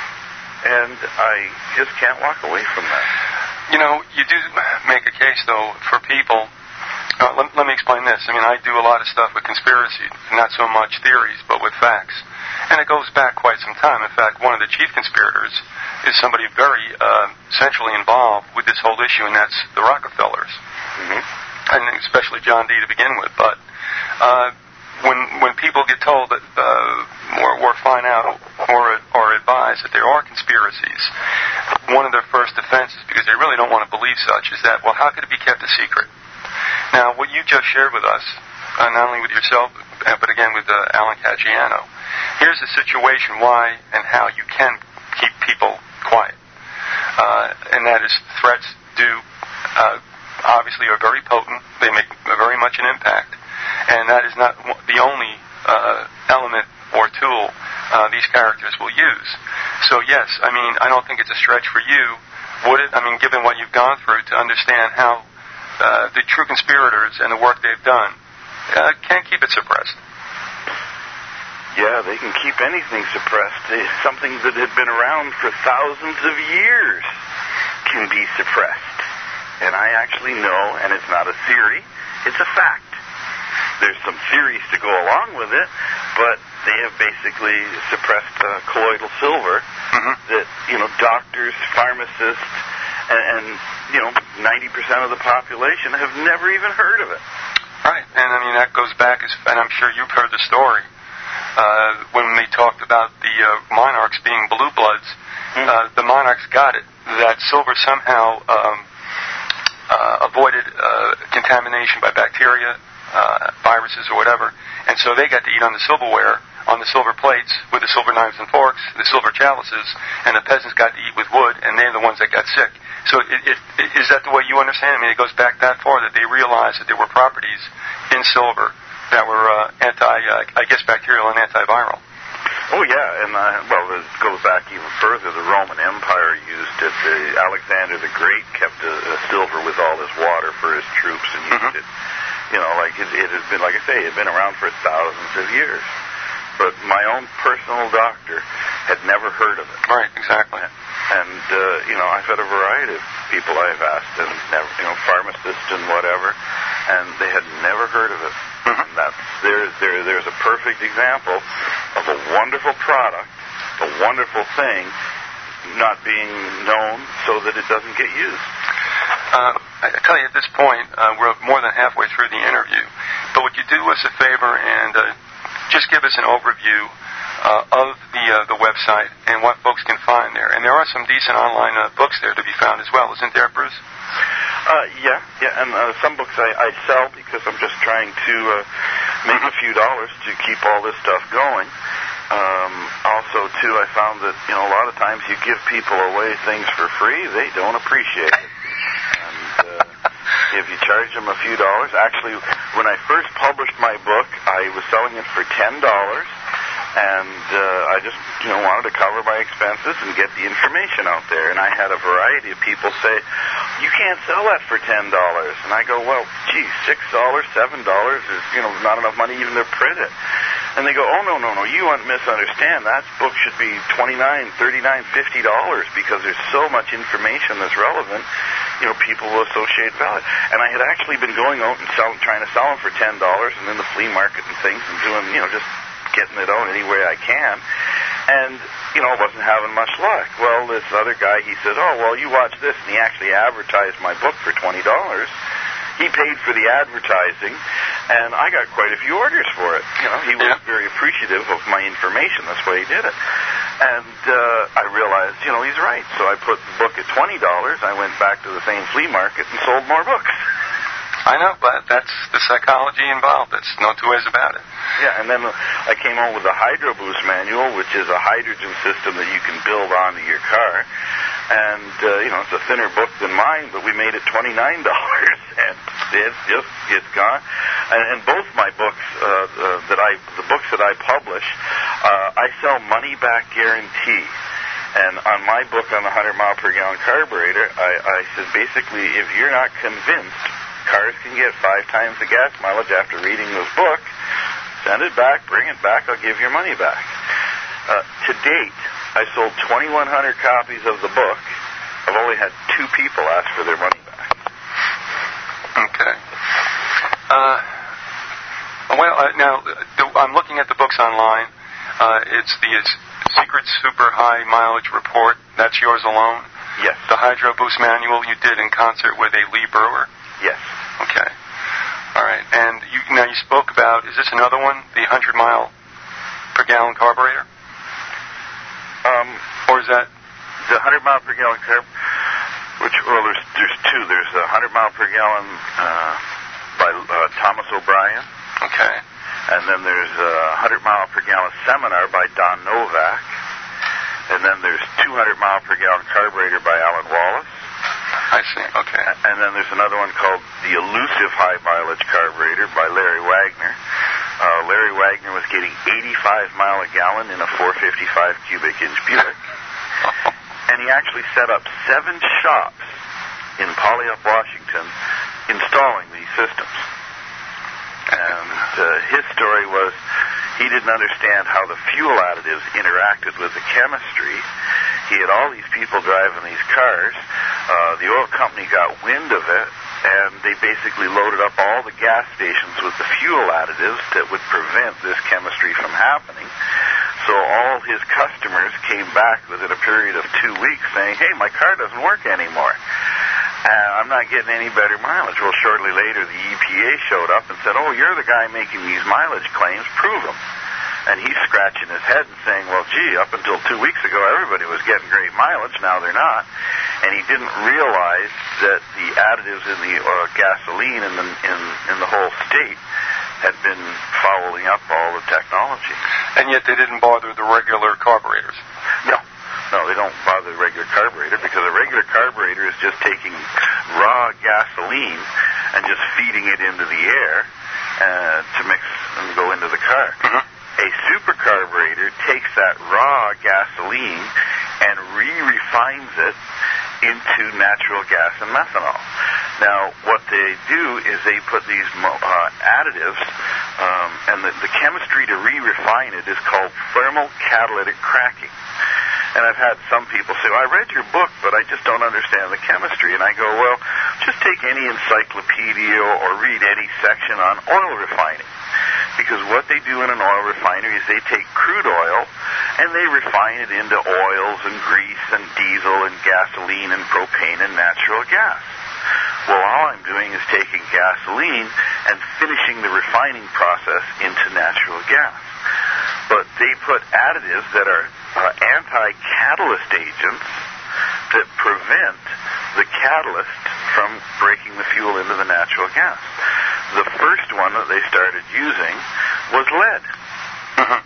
And I just can't walk away from that. You know, you do make a case, though, for people. Uh, let, let me explain this. I mean, I do a lot of stuff with conspiracy, not so much theories, but with facts. And it goes back quite some time. In fact, one of the chief conspirators is somebody very uh, centrally involved with this whole issue, and that's the Rockefellers. Mm-hmm. And especially John D. to begin with. But uh, when when people get told that, uh, or, or find out, or or advised that there are conspiracies, one of their first defenses, because they really don't want to believe such, is that, well, how could it be kept a secret? Now, what you just shared with us, uh, not only with yourself, but again with uh, Alan Caggiano, here's a situation why and how you can keep people quiet. Uh, and that is threats do, uh, obviously are very potent. They make very much an impact. And that is not the only uh, element or tool uh, these characters will use. So yes, I mean, I don't think it's a stretch for you, would it? I mean, given what you've gone through, to understand how uh, the true conspirators and the work they've done uh, can't keep it suppressed. Yeah, they can keep anything suppressed. Something that had been around for thousands of years can be suppressed. And I actually know, and it's not a theory, it's a fact. There's some theories to go along with it, but they have basically suppressed uh, colloidal silver mm-hmm. that, you know, doctors, pharmacists, and, and, you know, ninety percent of the population have never even heard of it. Right, and I mean, that goes back, as, and I'm sure you've heard the story, uh, when they talked about the uh, monarchs being blue bloods, mm-hmm. uh, the monarchs got it, that silver somehow um, uh, avoided uh, contamination by bacteria, uh, viruses or whatever, and so they got to eat on the silverware, on the silver plates, with the silver knives and forks, the silver chalices, and the peasants got to eat with wood, and they're the ones that got sick. So it, it, it, is that the way you understand it? I mean, it goes back that far, that they realized that there were properties in silver that were uh, anti, uh, I guess, bacterial and antiviral. Oh, yeah, and, uh, well, it goes back even further. The Roman Empire used it. The, Alexander the Great kept a, a silver with all his water for his troops and used mm-hmm. it. You know, like it, it has been, like I say, it had been around for thousands of years. But my own personal doctor had never heard of it. Right, exactly. And, uh, you know, I've had a variety of people I've asked, and never, you know, pharmacists and whatever, and they had never heard of it. Mm-hmm. And that's, there, there, there's a perfect example of a wonderful product, a wonderful thing, not being known so that it doesn't get used. Uh, I tell you, at this point, uh, we're more than halfway through the interview. But would you do us a favor and uh, just give us an overview uh, of the uh, the website and what folks can find there? And there are some decent online uh, books there to be found as well, isn't there, Bruce? Uh, yeah, yeah, and uh, some books I, I sell because I'm just trying to uh, make a few dollars to keep all this stuff going. Um, also, too, I found that, you know, a lot of times you give people away things for free, they don't appreciate it. And uh, if you charge them a few dollars, actually, when I first published my book, I was selling it for ten dollars, and uh, I just, you know, wanted to cover my expenses and get the information out there. And I had a variety of people say, you can't sell that for ten dollars. And I go, well, gee, six dollars, seven dollars is, you know, not enough money even to print it. And they go, oh, no, no, no, you misunderstand. That book should be twenty-nine dollars, thirty-nine dollars, fifty dollars because there's so much information that's relevant, you know, people will associate value. And I had actually been going out and sell, trying to sell them for ten dollars and in the flea market and things and doing, you know, just getting it out any way I can. And, you know, I wasn't having much luck. Well, this other guy, he said, oh, well, you watch this. And he actually advertised my book for twenty dollars. He paid for the advertising, and I got quite a few orders for it. You know, he was yeah. very appreciative of my information. That's why he did it. And uh, I realized, you know, he's right. So I put the book at twenty dollars. I went back to the same flea market and sold more books. I know, but that's the psychology involved. There's no two ways about it. Yeah, and then I came on with the Hydro Boost manual, which is a hydrogen system that you can build onto your car. And, uh, you know, it's a thinner book than mine, but we made it twenty-nine dollars. And It's just, it's gone. And, and both my books, uh, uh, that I, the books that I publish, uh, I sell money back guarantee. And on my book on the one hundred mile per gallon carburetor, I, I said basically, if you're not convinced cars can get five times the gas mileage after reading this book, send it back, bring it back, I'll give your money back. Uh, to date, I sold twenty-one hundred copies of the book. I've only had two people ask for their money back. Okay. Uh, well, uh, now, the, I'm looking at the books online. Uh, it's the it's Secret Super High Mileage Report. That's yours alone? Yes. The Hydro Boost Manual you did in concert with a Lee Brewer? Yes. Okay. All right. And you, now you spoke about, is this another one, the one hundred mile per gallon carburetor? Um, or is that... The one hundred mile per gallon carb, which, well, there's, there's two. There's the one hundred mile per gallon uh, by uh, Thomas O'Brien. Okay. And then there's a one hundred mile per gallon seminar by Don Novak. And then there's two hundred mile per gallon carburetor by Alan Wallace. I see, okay. And then there's another one called The Elusive High Mileage Carburetor by Larry Wagner. Uh, Larry Wagner was getting eighty-five mile a gallon in a four fifty-five cubic inch Buick. And he actually set up seven shops in Puyallup, Washington, installing these systems. And uh, his story was he didn't understand how the fuel additives interacted with the chemistry. He had all these people driving these cars. Uh, the oil company got wind of it, and they basically loaded up all the gas stations with the fuel additives that would prevent this chemistry from happening. So all his customers came back within a period of two weeks saying, hey, my car doesn't work anymore. Uh, I'm not getting any better mileage. Well, shortly later, the E P A showed up and said, oh, you're the guy making these mileage claims. Prove them. And he's scratching his head and saying, well, gee, up until two weeks ago, everybody was getting great mileage. Now they're not. And he didn't realize that the additives in the uh, gasoline in the, in, in the whole state had been following up all the technology. And yet they didn't bother the regular carburetors. No. No, they don't bother the regular carburetor because a regular carburetor is just taking raw gasoline and just feeding it into the air uh, to mix and go into the car. Mm-hmm. A super carburetor takes that raw gasoline and re-refines it into natural gas and methanol. Now, what they do is they put these uh, additives, um, and the, the chemistry to re-refine it is called thermal catalytic cracking. And I've had some people say, well, I read your book, but I just don't understand the chemistry. And I go, well, just take any encyclopedia or read any section on oil refining. Because what they do in an oil refinery is they take crude oil and they refine it into oils and grease and diesel and gasoline and propane and natural gas. Well, all I'm doing is taking gasoline and finishing the refining process into natural gas. But they put additives that are uh, anti-catalyst agents that prevent the catalyst from breaking the fuel into the natural gas. The first one that they started using was lead. Mm-hmm.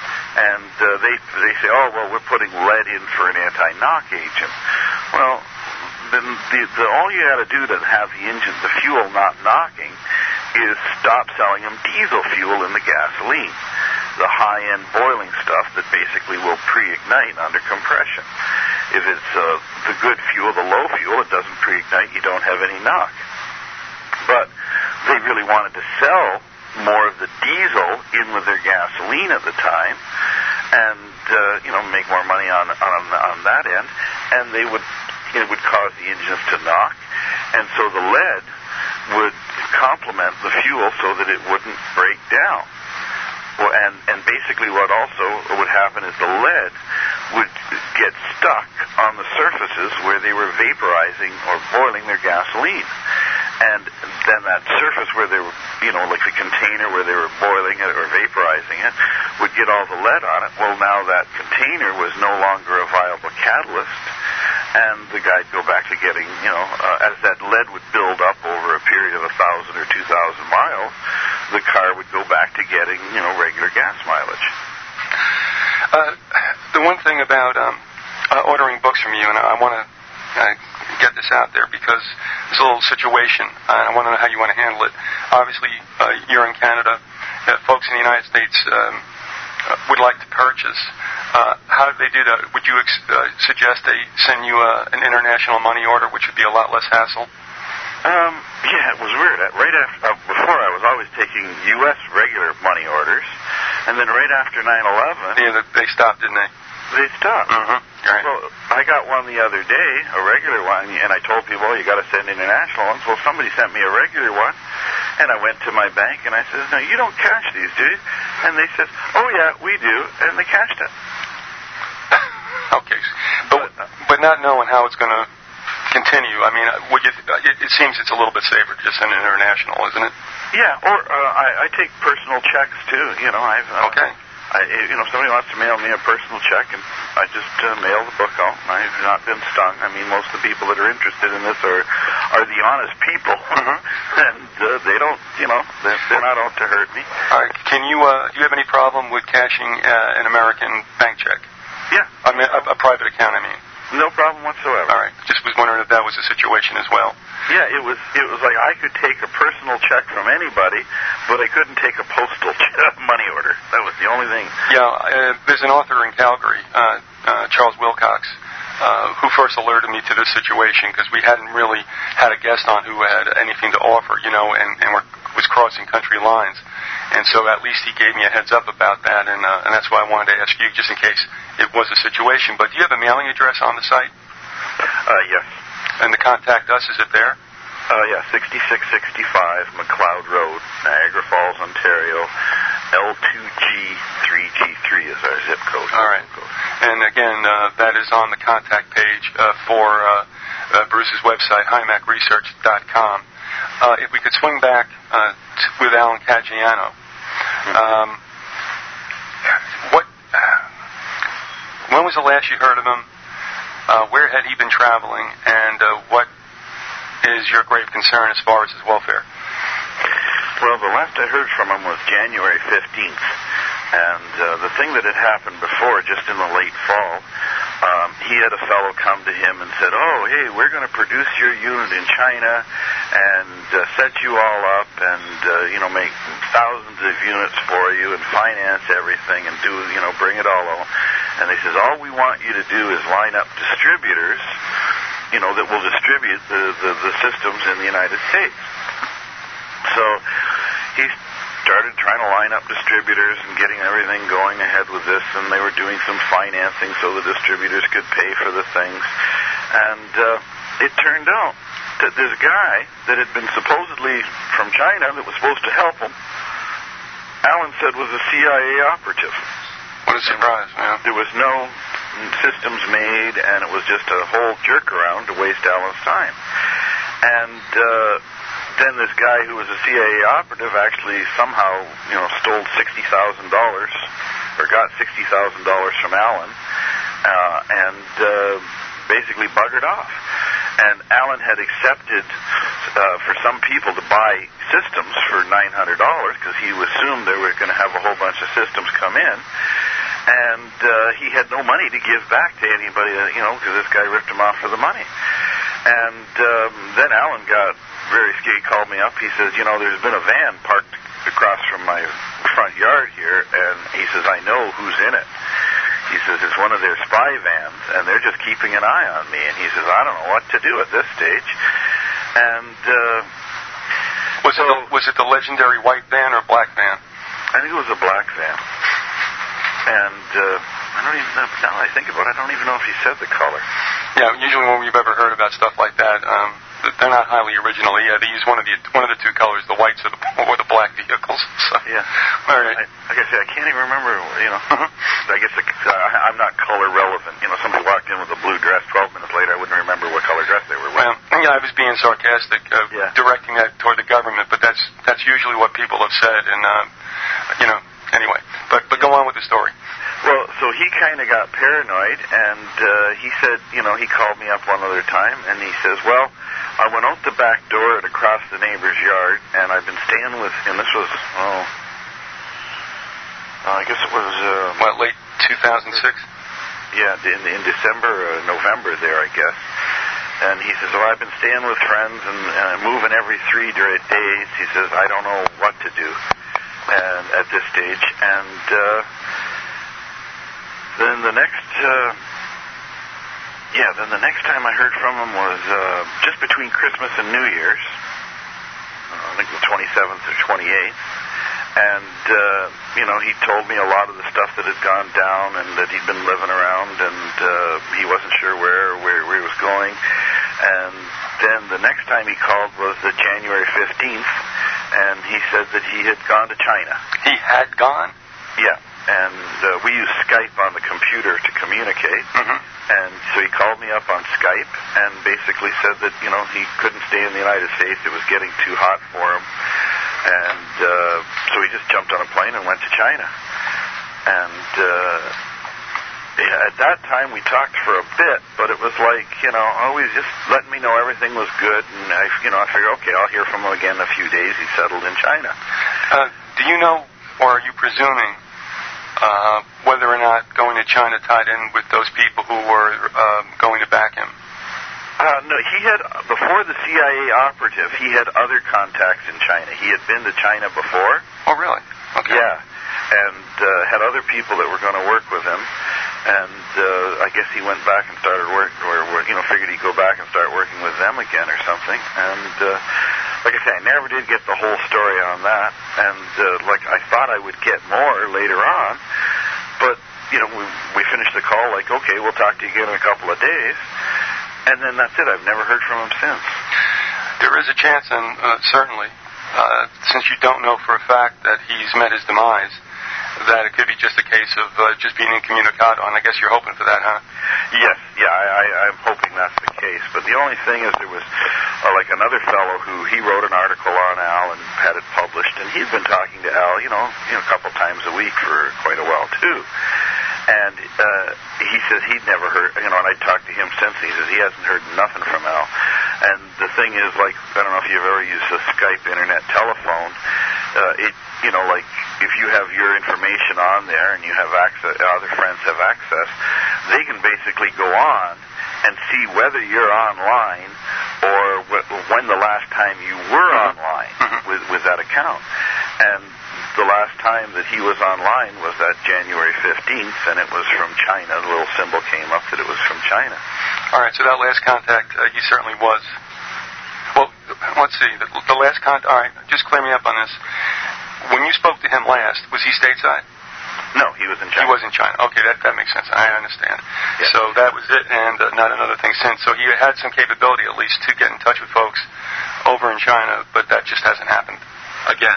And uh, they they say, oh, well, we're putting lead in for an anti-knock agent. Well, then the, the, all you got to do to have the engine, the fuel not knocking, is stop selling them diesel fuel in the gasoline, the high-end boiling stuff that basically will pre-ignite under compression. If it's uh, the good fuel, the low fuel, it doesn't pre-ignite, you don't have any knock. But they really wanted to sell more of the diesel in with their gasoline at the time and, uh, you know, make more money on, on, on that end, and they would, it would cause the engines to knock, and so the lead would complement the fuel so that it wouldn't break down. Well, and, and basically what also would happen is the lead would get stuck on the surfaces where they were vaporizing or boiling their gasoline. And then that surface where they were, you know, like the container where they were boiling it or vaporizing it, would get all the lead on it. Well, now that container was no longer a viable catalyst, and the guy'd go back to getting, you know, uh, as that lead would build up over a period of a thousand or two thousand miles, the car would go back to getting, you know, regular gas mileage. Uh, the one thing about um, uh, ordering books from you, and I, I want to uh, get this out there because It's a little situation. Uh, I want to know how you want to handle it. Obviously, uh, you're in Canada. Uh, folks in the United States um, uh, would like to purchase. Uh, how do they do that? Would you ex- uh, suggest they send you uh, an international money order, which would be a lot less hassle? Um, yeah, it was weird. Right after, uh, before I was always taking U S regular money orders, and then right after nine eleven... Yeah, they stopped, didn't they? They stopped. Mm-hmm. Right. Well, I got one the other day, a regular one, and I told people, oh, you got to send international ones. Well, somebody sent me a regular one, and I went to my bank, and I said, no, you don't cash these, do you? And they said, oh, yeah, we do, and they cashed it. Okay. But, but not knowing how it's going to continue, I mean, would you, it, it seems it's a little bit safer to just send international, isn't it? Yeah, or uh, I, I take personal checks, too. You know, I've... Uh, okay. I, you know, if somebody wants to mail me a personal check, and I just uh, mail the book out. I've not been stung. I mean, most of the people that are interested in this are are the honest people, mm-hmm. and uh, they don't, you know, they're, they're not out to hurt me. All right. Can you, uh, do you have any problem with cashing uh, an American bank check? Yeah. I mean, a, a private account, I mean. No problem whatsoever. All right. Just was wondering if that was the situation as well. Yeah, it was. It was like I could take a personal check from anybody, but I couldn't take a postal money order. That was the only thing. Yeah, uh, there's an author in Calgary, uh, uh, Charles Wilcox, uh, who first alerted me to this situation because we hadn't really had a guest on who had anything to offer, you know, and, and were, was crossing country lines. And so at least he gave me a heads up about that, and, uh, and that's why I wanted to ask you, just in case it was a situation. But do you have a mailing address on the site? Uh, yes. And the contact us, is it there? Uh, yeah, sixty-six sixty-five McLeod Road, Niagara Falls, Ontario. L two G three G three is our zip code. All right. And again, uh, that is on the contact page uh, for uh, uh, Bruce's website, Hi Mac Research dot com. Uh, if we could swing back uh, t- with Alan Caggiano, um, what? Uh, when was the last you heard of him? Uh, where had he been traveling, and uh, what is your grave concern as far as his welfare? Well, the last I heard from him was January fifteenth, and uh, the thing that had happened before, just in the late fall, um, he had a fellow come to him and said, oh, hey, we're going to produce your unit in China and uh, set you all up and, uh, you know, make thousands of units for you and finance everything and do, you know, bring it all on. And he says, all we want you to do is line up distributors, you know, that will distribute the, the, the systems in the United States. So he started trying to line up distributors and getting everything going ahead with this, and they were doing some financing so the distributors could pay for the things. And uh, it turned out that this guy that had been supposedly from China that was supposed to help him, Alan said was a C I A operative. What a surprise, man. There was no systems made, and it was just a whole jerk around to waste Alan's time. And uh, then this guy who was a C I A operative actually somehow, you know, stole sixty thousand dollars, or got sixty thousand dollars from Alan, uh, and uh, basically buggered off. And Alan had accepted uh, for some people to buy systems for nine hundred dollars because he assumed they were going to have a whole bunch of systems come in. And uh, he had no money to give back to anybody, you know, because this guy ripped him off for the money. And um, then Alan got very scared. He called me up. He says, you know, there's been a van parked across from my front yard here, and he says, I know who's in it. He says, it's one of their spy vans, and they're just keeping an eye on me. And he says, I don't know what to do at this stage. And uh, was, so, it the, was it the legendary white van or black van? I think it was a black van. And uh, I don't even know, now I think about it, I don't even know if he said the color. Yeah, usually when we've ever heard about stuff like that, um, they're not highly original. Yeah, they use one of the one of the two colors, the whites or the or the black vehicles. So, yeah. All right. I, like I said, I can't even remember. You know, mm-hmm. I guess the, uh, I'm not color relevant. You know, somebody walked in with a blue dress. Twelve minutes later, I wouldn't remember what color dress they were wearing. Well, yeah, I was being sarcastic, uh, yeah. directing that toward the government, but that's that's usually what people have said, and uh, you know, anyway. But but go on with the story. Well, so he kind of got paranoid, and uh, he said, you know, he called me up one other time, and he says, well, I went out the back door and across the neighbor's yard, and I've been staying with, and this was, oh, uh, I guess it was... Uh, what, late two thousand six? Yeah, in, in December or November there, I guess. and he says, well, I've been staying with friends and uh, moving every three days. He says, I don't know what to do and at this stage. And uh, then the next, uh, yeah, then the next time I heard from him was uh, just between Christmas and New Year's. I think the twenty-seventh or twenty-eighth. And, uh, you know, he told me a lot of the stuff that had gone down and that he'd been living around, and uh, he wasn't sure where, where, where he was going. And then the next time he called was the January fifteenth, and he said that he had gone to China. He had gone? Yeah. And uh, we use Skype on the computer to communicate. Mm-hmm. And so he called me up on Skype and basically said that, you know, he couldn't stay in the United States. It was getting too hot for him. And uh, so he just jumped on a plane and went to China. And uh, yeah, at that time we talked for a bit, but it was like, you know, always just letting me know everything was good. And, I, you know, I figured, okay, I'll hear from him again in a few days. He settled in China. Uh, do you know, or are you presuming, uh, whether or not going to China tied in with those people who were um, going to back him? Uh, no, he had, before the C I A operative, he had other contacts in China. He had been to China before. Oh, really? Okay. Yeah, and uh, had other people that were going to work with him. And uh, I guess he went back and started work, or, or, you know, figured he'd go back and start working with them again or something. And uh, like I say, I never did get the whole story on that. And uh, like I thought I would get more later on. But, you know, we, we finished the call like, okay, we'll talk to you again in a couple of days. And then that's it. I've never heard from him since. There is a chance, and uh, certainly, uh, since you don't know for a fact that he's met his demise, that it could be just a case of uh, just being incommunicado, and I guess you're hoping for that, huh? Yes, yeah, I, I, I'm hoping that's the case. But the only thing is there was, uh, like, another fellow who, he wrote an article on Al and had it published, and he'd been talking to Al, you know, you know, a couple times a week for quite a while, too. And uh, he says he'd never heard, you know, and I talked to him since, and he says he hasn't heard nothing from Al. And the thing is, like, I don't know if you've ever used a Skype internet telephone, uh, it, you know, like, if you have your information on there and you have access, other friends have access, they can basically go on and see whether you're online or wh- when the last time you were mm-hmm. online mm-hmm. with, with that account. And the last time that he was online was that January fifteenth, and it was from China. The little symbol came up that it was from China. All right, so that last contact, uh, he certainly was. Well, let's see. The, the last contact, all right, just clear me up on this. When you spoke to him last, was he stateside? No, he was in China. He was in China. Okay, that, that makes sense. I understand. Yeah. So that was it, and uh, not another thing since. So he had some capability, at least, to get in touch with folks over in China, but that just hasn't happened again.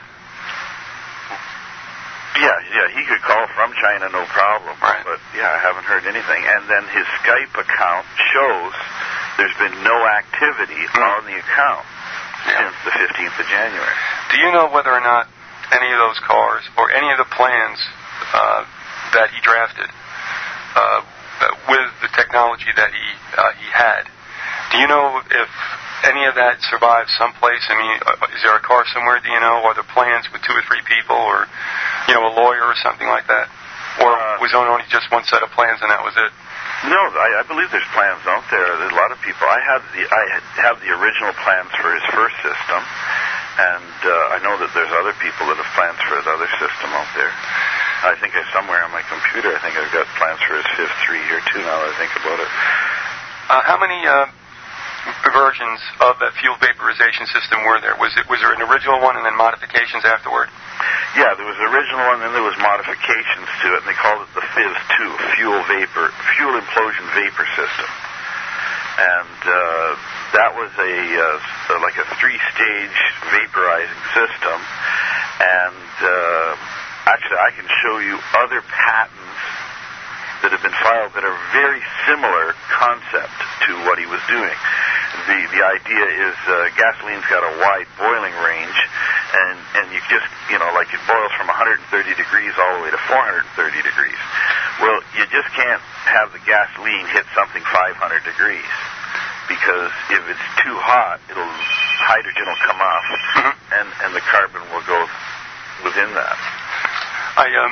Yeah, yeah, he could call from China, no problem. Right. But, yeah, I haven't heard anything. And then his Skype account shows there's been no activity mm. on the account yeah. since the fifteenth of January. Do you know whether or not any of those cars or any of the plans uh, that he drafted uh, with the technology that he uh, he had, do you know if any of that survives someplace? I mean, is there a car somewhere, do you know? Are there plans with two or three people or, you know, a lawyer or something like that? Or uh, was there only just one set of plans and that was it? No, I, I believe there's plans out there. There's a lot of people. I have the I have the original plans for his first system, and uh, I know that there's other people that have plans for his other system out there. I think I somewhere on my computer, I think I've got plans for his fifth three here too. Now that I think about it. Uh, how many uh, versions of that fuel vaporization system were there? Was it was there an original one and then modifications afterward? Yeah, there was the original one, and then there was modifications to it, and they called it the Fizz two, fuel vapor, fuel implosion vapor system. And uh, that was a uh, like a three-stage vaporizing system. And uh, actually, I can show you other patents that have been filed that are very similar concept to what he was doing. The the idea is uh, gasoline's got a wide boiling range, and, and you just, you know, like it boils from one hundred thirty degrees all the way to four hundred thirty degrees. Well, you just can't have the gasoline hit something five hundred degrees, because if it's too hot, it'll hydrogen will come off, mm-hmm. and, and the carbon will go within that. I, um...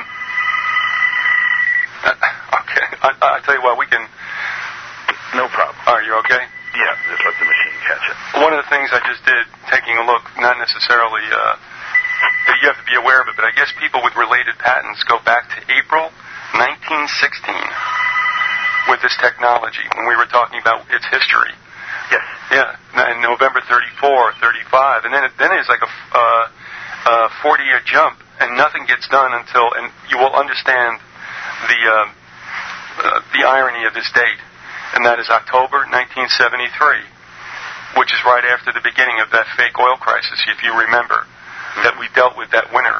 Uh, okay, I, I tell you what, we can... No problem. Are you okay? Yeah, just let the machine catch it. One of the things I just did, taking a look, not necessarily, uh, you have to be aware of it, but I guess people with related patents go back to April nineteen sixteen with this technology, when we were talking about its history. Yes. Yeah, and November thirty-four, thirty-five, and then it, then it's like a uh, uh, forty-year jump, and nothing gets done until, and you will understand the uh, uh, the irony of this date, and that is October nineteen seventy-three, which is right after the beginning of that fake oil crisis, if you remember, that we dealt with that winter.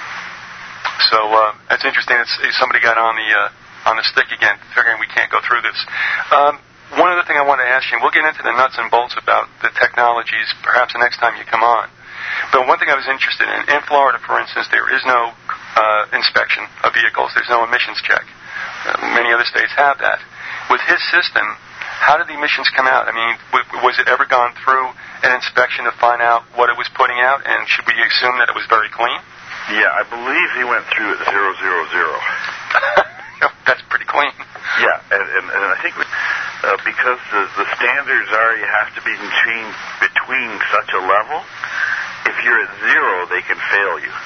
So uh, it's interesting. It's, somebody got on the uh, on the stick again, figuring we can't go through this. Um, one other thing I want to ask you, and we'll get into the nuts and bolts about the technologies perhaps the next time you come on. But one thing I was interested in, in Florida, for instance, there is no uh, inspection of vehicles. There's no emissions check. Uh, many other states have that. With his system, how did the emissions come out? I mean, w- was it ever gone through an inspection to find out what it was putting out, and should we assume that it was very clean? Yeah, I believe he went through at zero, zero, zero. That's pretty clean. Yeah, and, and, and I think uh, because the, the standards are you have to be between, between such a level, if you're at zero, they can fail you.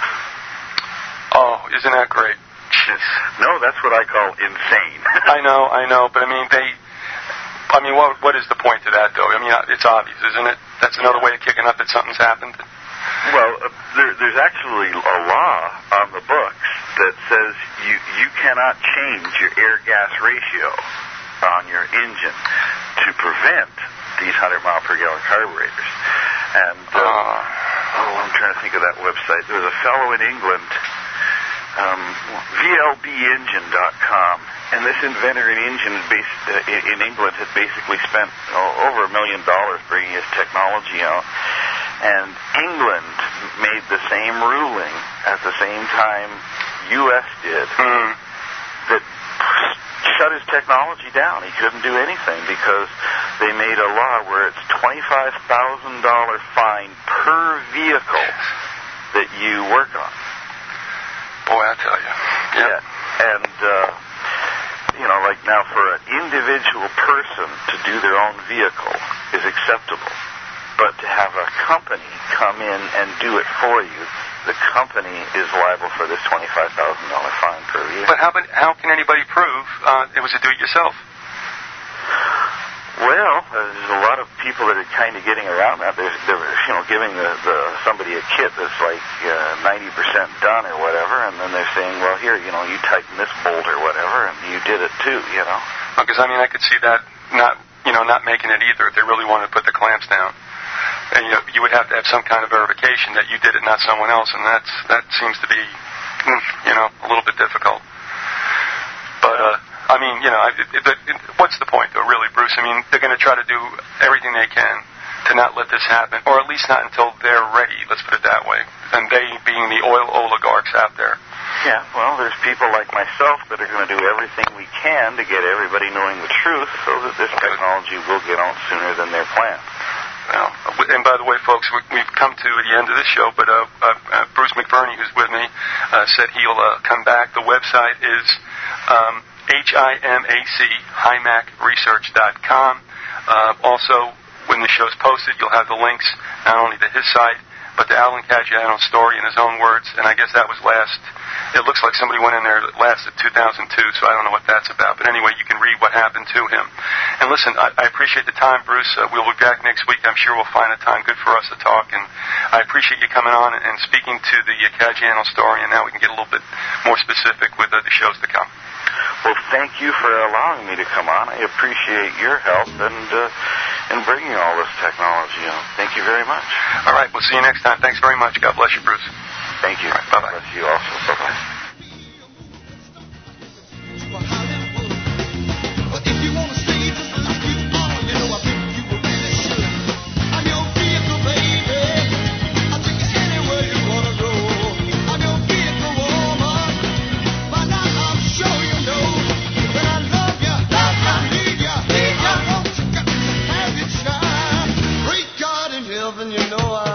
Oh, isn't that great? No, that's what I call insane. I know, I know, but I mean, they, I mean, what what is the point to that, though? I mean, it's obvious, isn't it? That's another way of kicking up that something's happened. Well, uh, there, there's actually a law on the books that says you, you cannot change your air-gas ratio on your engine to prevent these one hundred mile per gallon carburetors. And, uh, uh. oh, I'm trying to think of that website. There was a fellow in England, um, V L B engine dot com, and this inventor in, engine based, uh, in England had basically spent oh, over a million dollars bringing his technology out. And England made the same ruling at the same time U S did mm. that shut his technology down. He couldn't do anything because they made a law where it's twenty-five thousand dollars fine per vehicle that you work on. Boy, I tell you. Yep. Yeah. And, uh, you know, like now for an individual person to do their own vehicle is acceptable. But to have a company come in and do it for you, the company is liable for this twenty-five thousand dollars fine per year. But how, how can anybody prove uh, it was a do-it-yourself? Well, there's a lot of people that are kind of getting around that. They're, they're you know, giving the, the somebody a kit that's like uh, ninety percent done or whatever, and then they're saying, well, here, you know, you tighten this bolt or whatever, and you did it too, you know. Because, I mean, I could see that not, you know, not making it either if they really wanted to put the clamps down. And you know, you would have to have some kind of verification that you did it, not someone else, and that's that seems to be, you know, a little bit difficult. But uh, I mean, you know, it, it, it, what's the point, though, really, Bruce? I mean, they're going to try to do everything they can to not let this happen, or at least not until they're ready. Let's put it that way. And they being the oil oligarchs out there. Yeah, well, there's people like myself that are going to do everything we can to get everybody knowing the truth, so that this technology will get out sooner than they're planned. Well, and by the way, folks, we've come to the end of this show, but uh, uh, Bruce McBurney, who's with me, uh, said he'll uh, come back. The website is um, H I M A C, Hymac Research dot com. Uh, also, when the show's posted, you'll have the links not only to his site, but to Alan Caggiano's story in his own words, and I guess that was last, it looks like somebody went in there that lasted two thousand two, so I don't know what that's about. But anyway, you can read what happened to him. And listen, I, I appreciate the time, Bruce. Uh, we'll be back next week. I'm sure we'll find a time good for us to talk, and I appreciate you coming on and speaking to the uh, Caggiano story, and now we can get a little bit more specific with uh, the shows to come. Well, thank you for allowing me to come on. I appreciate your help and uh, in bringing all this technology on. Thank you very much. All right, we'll see you next time. Thanks very much. God bless you, Bruce. Thank you. All right, bye-bye. God bless you also. Bye-bye. You know I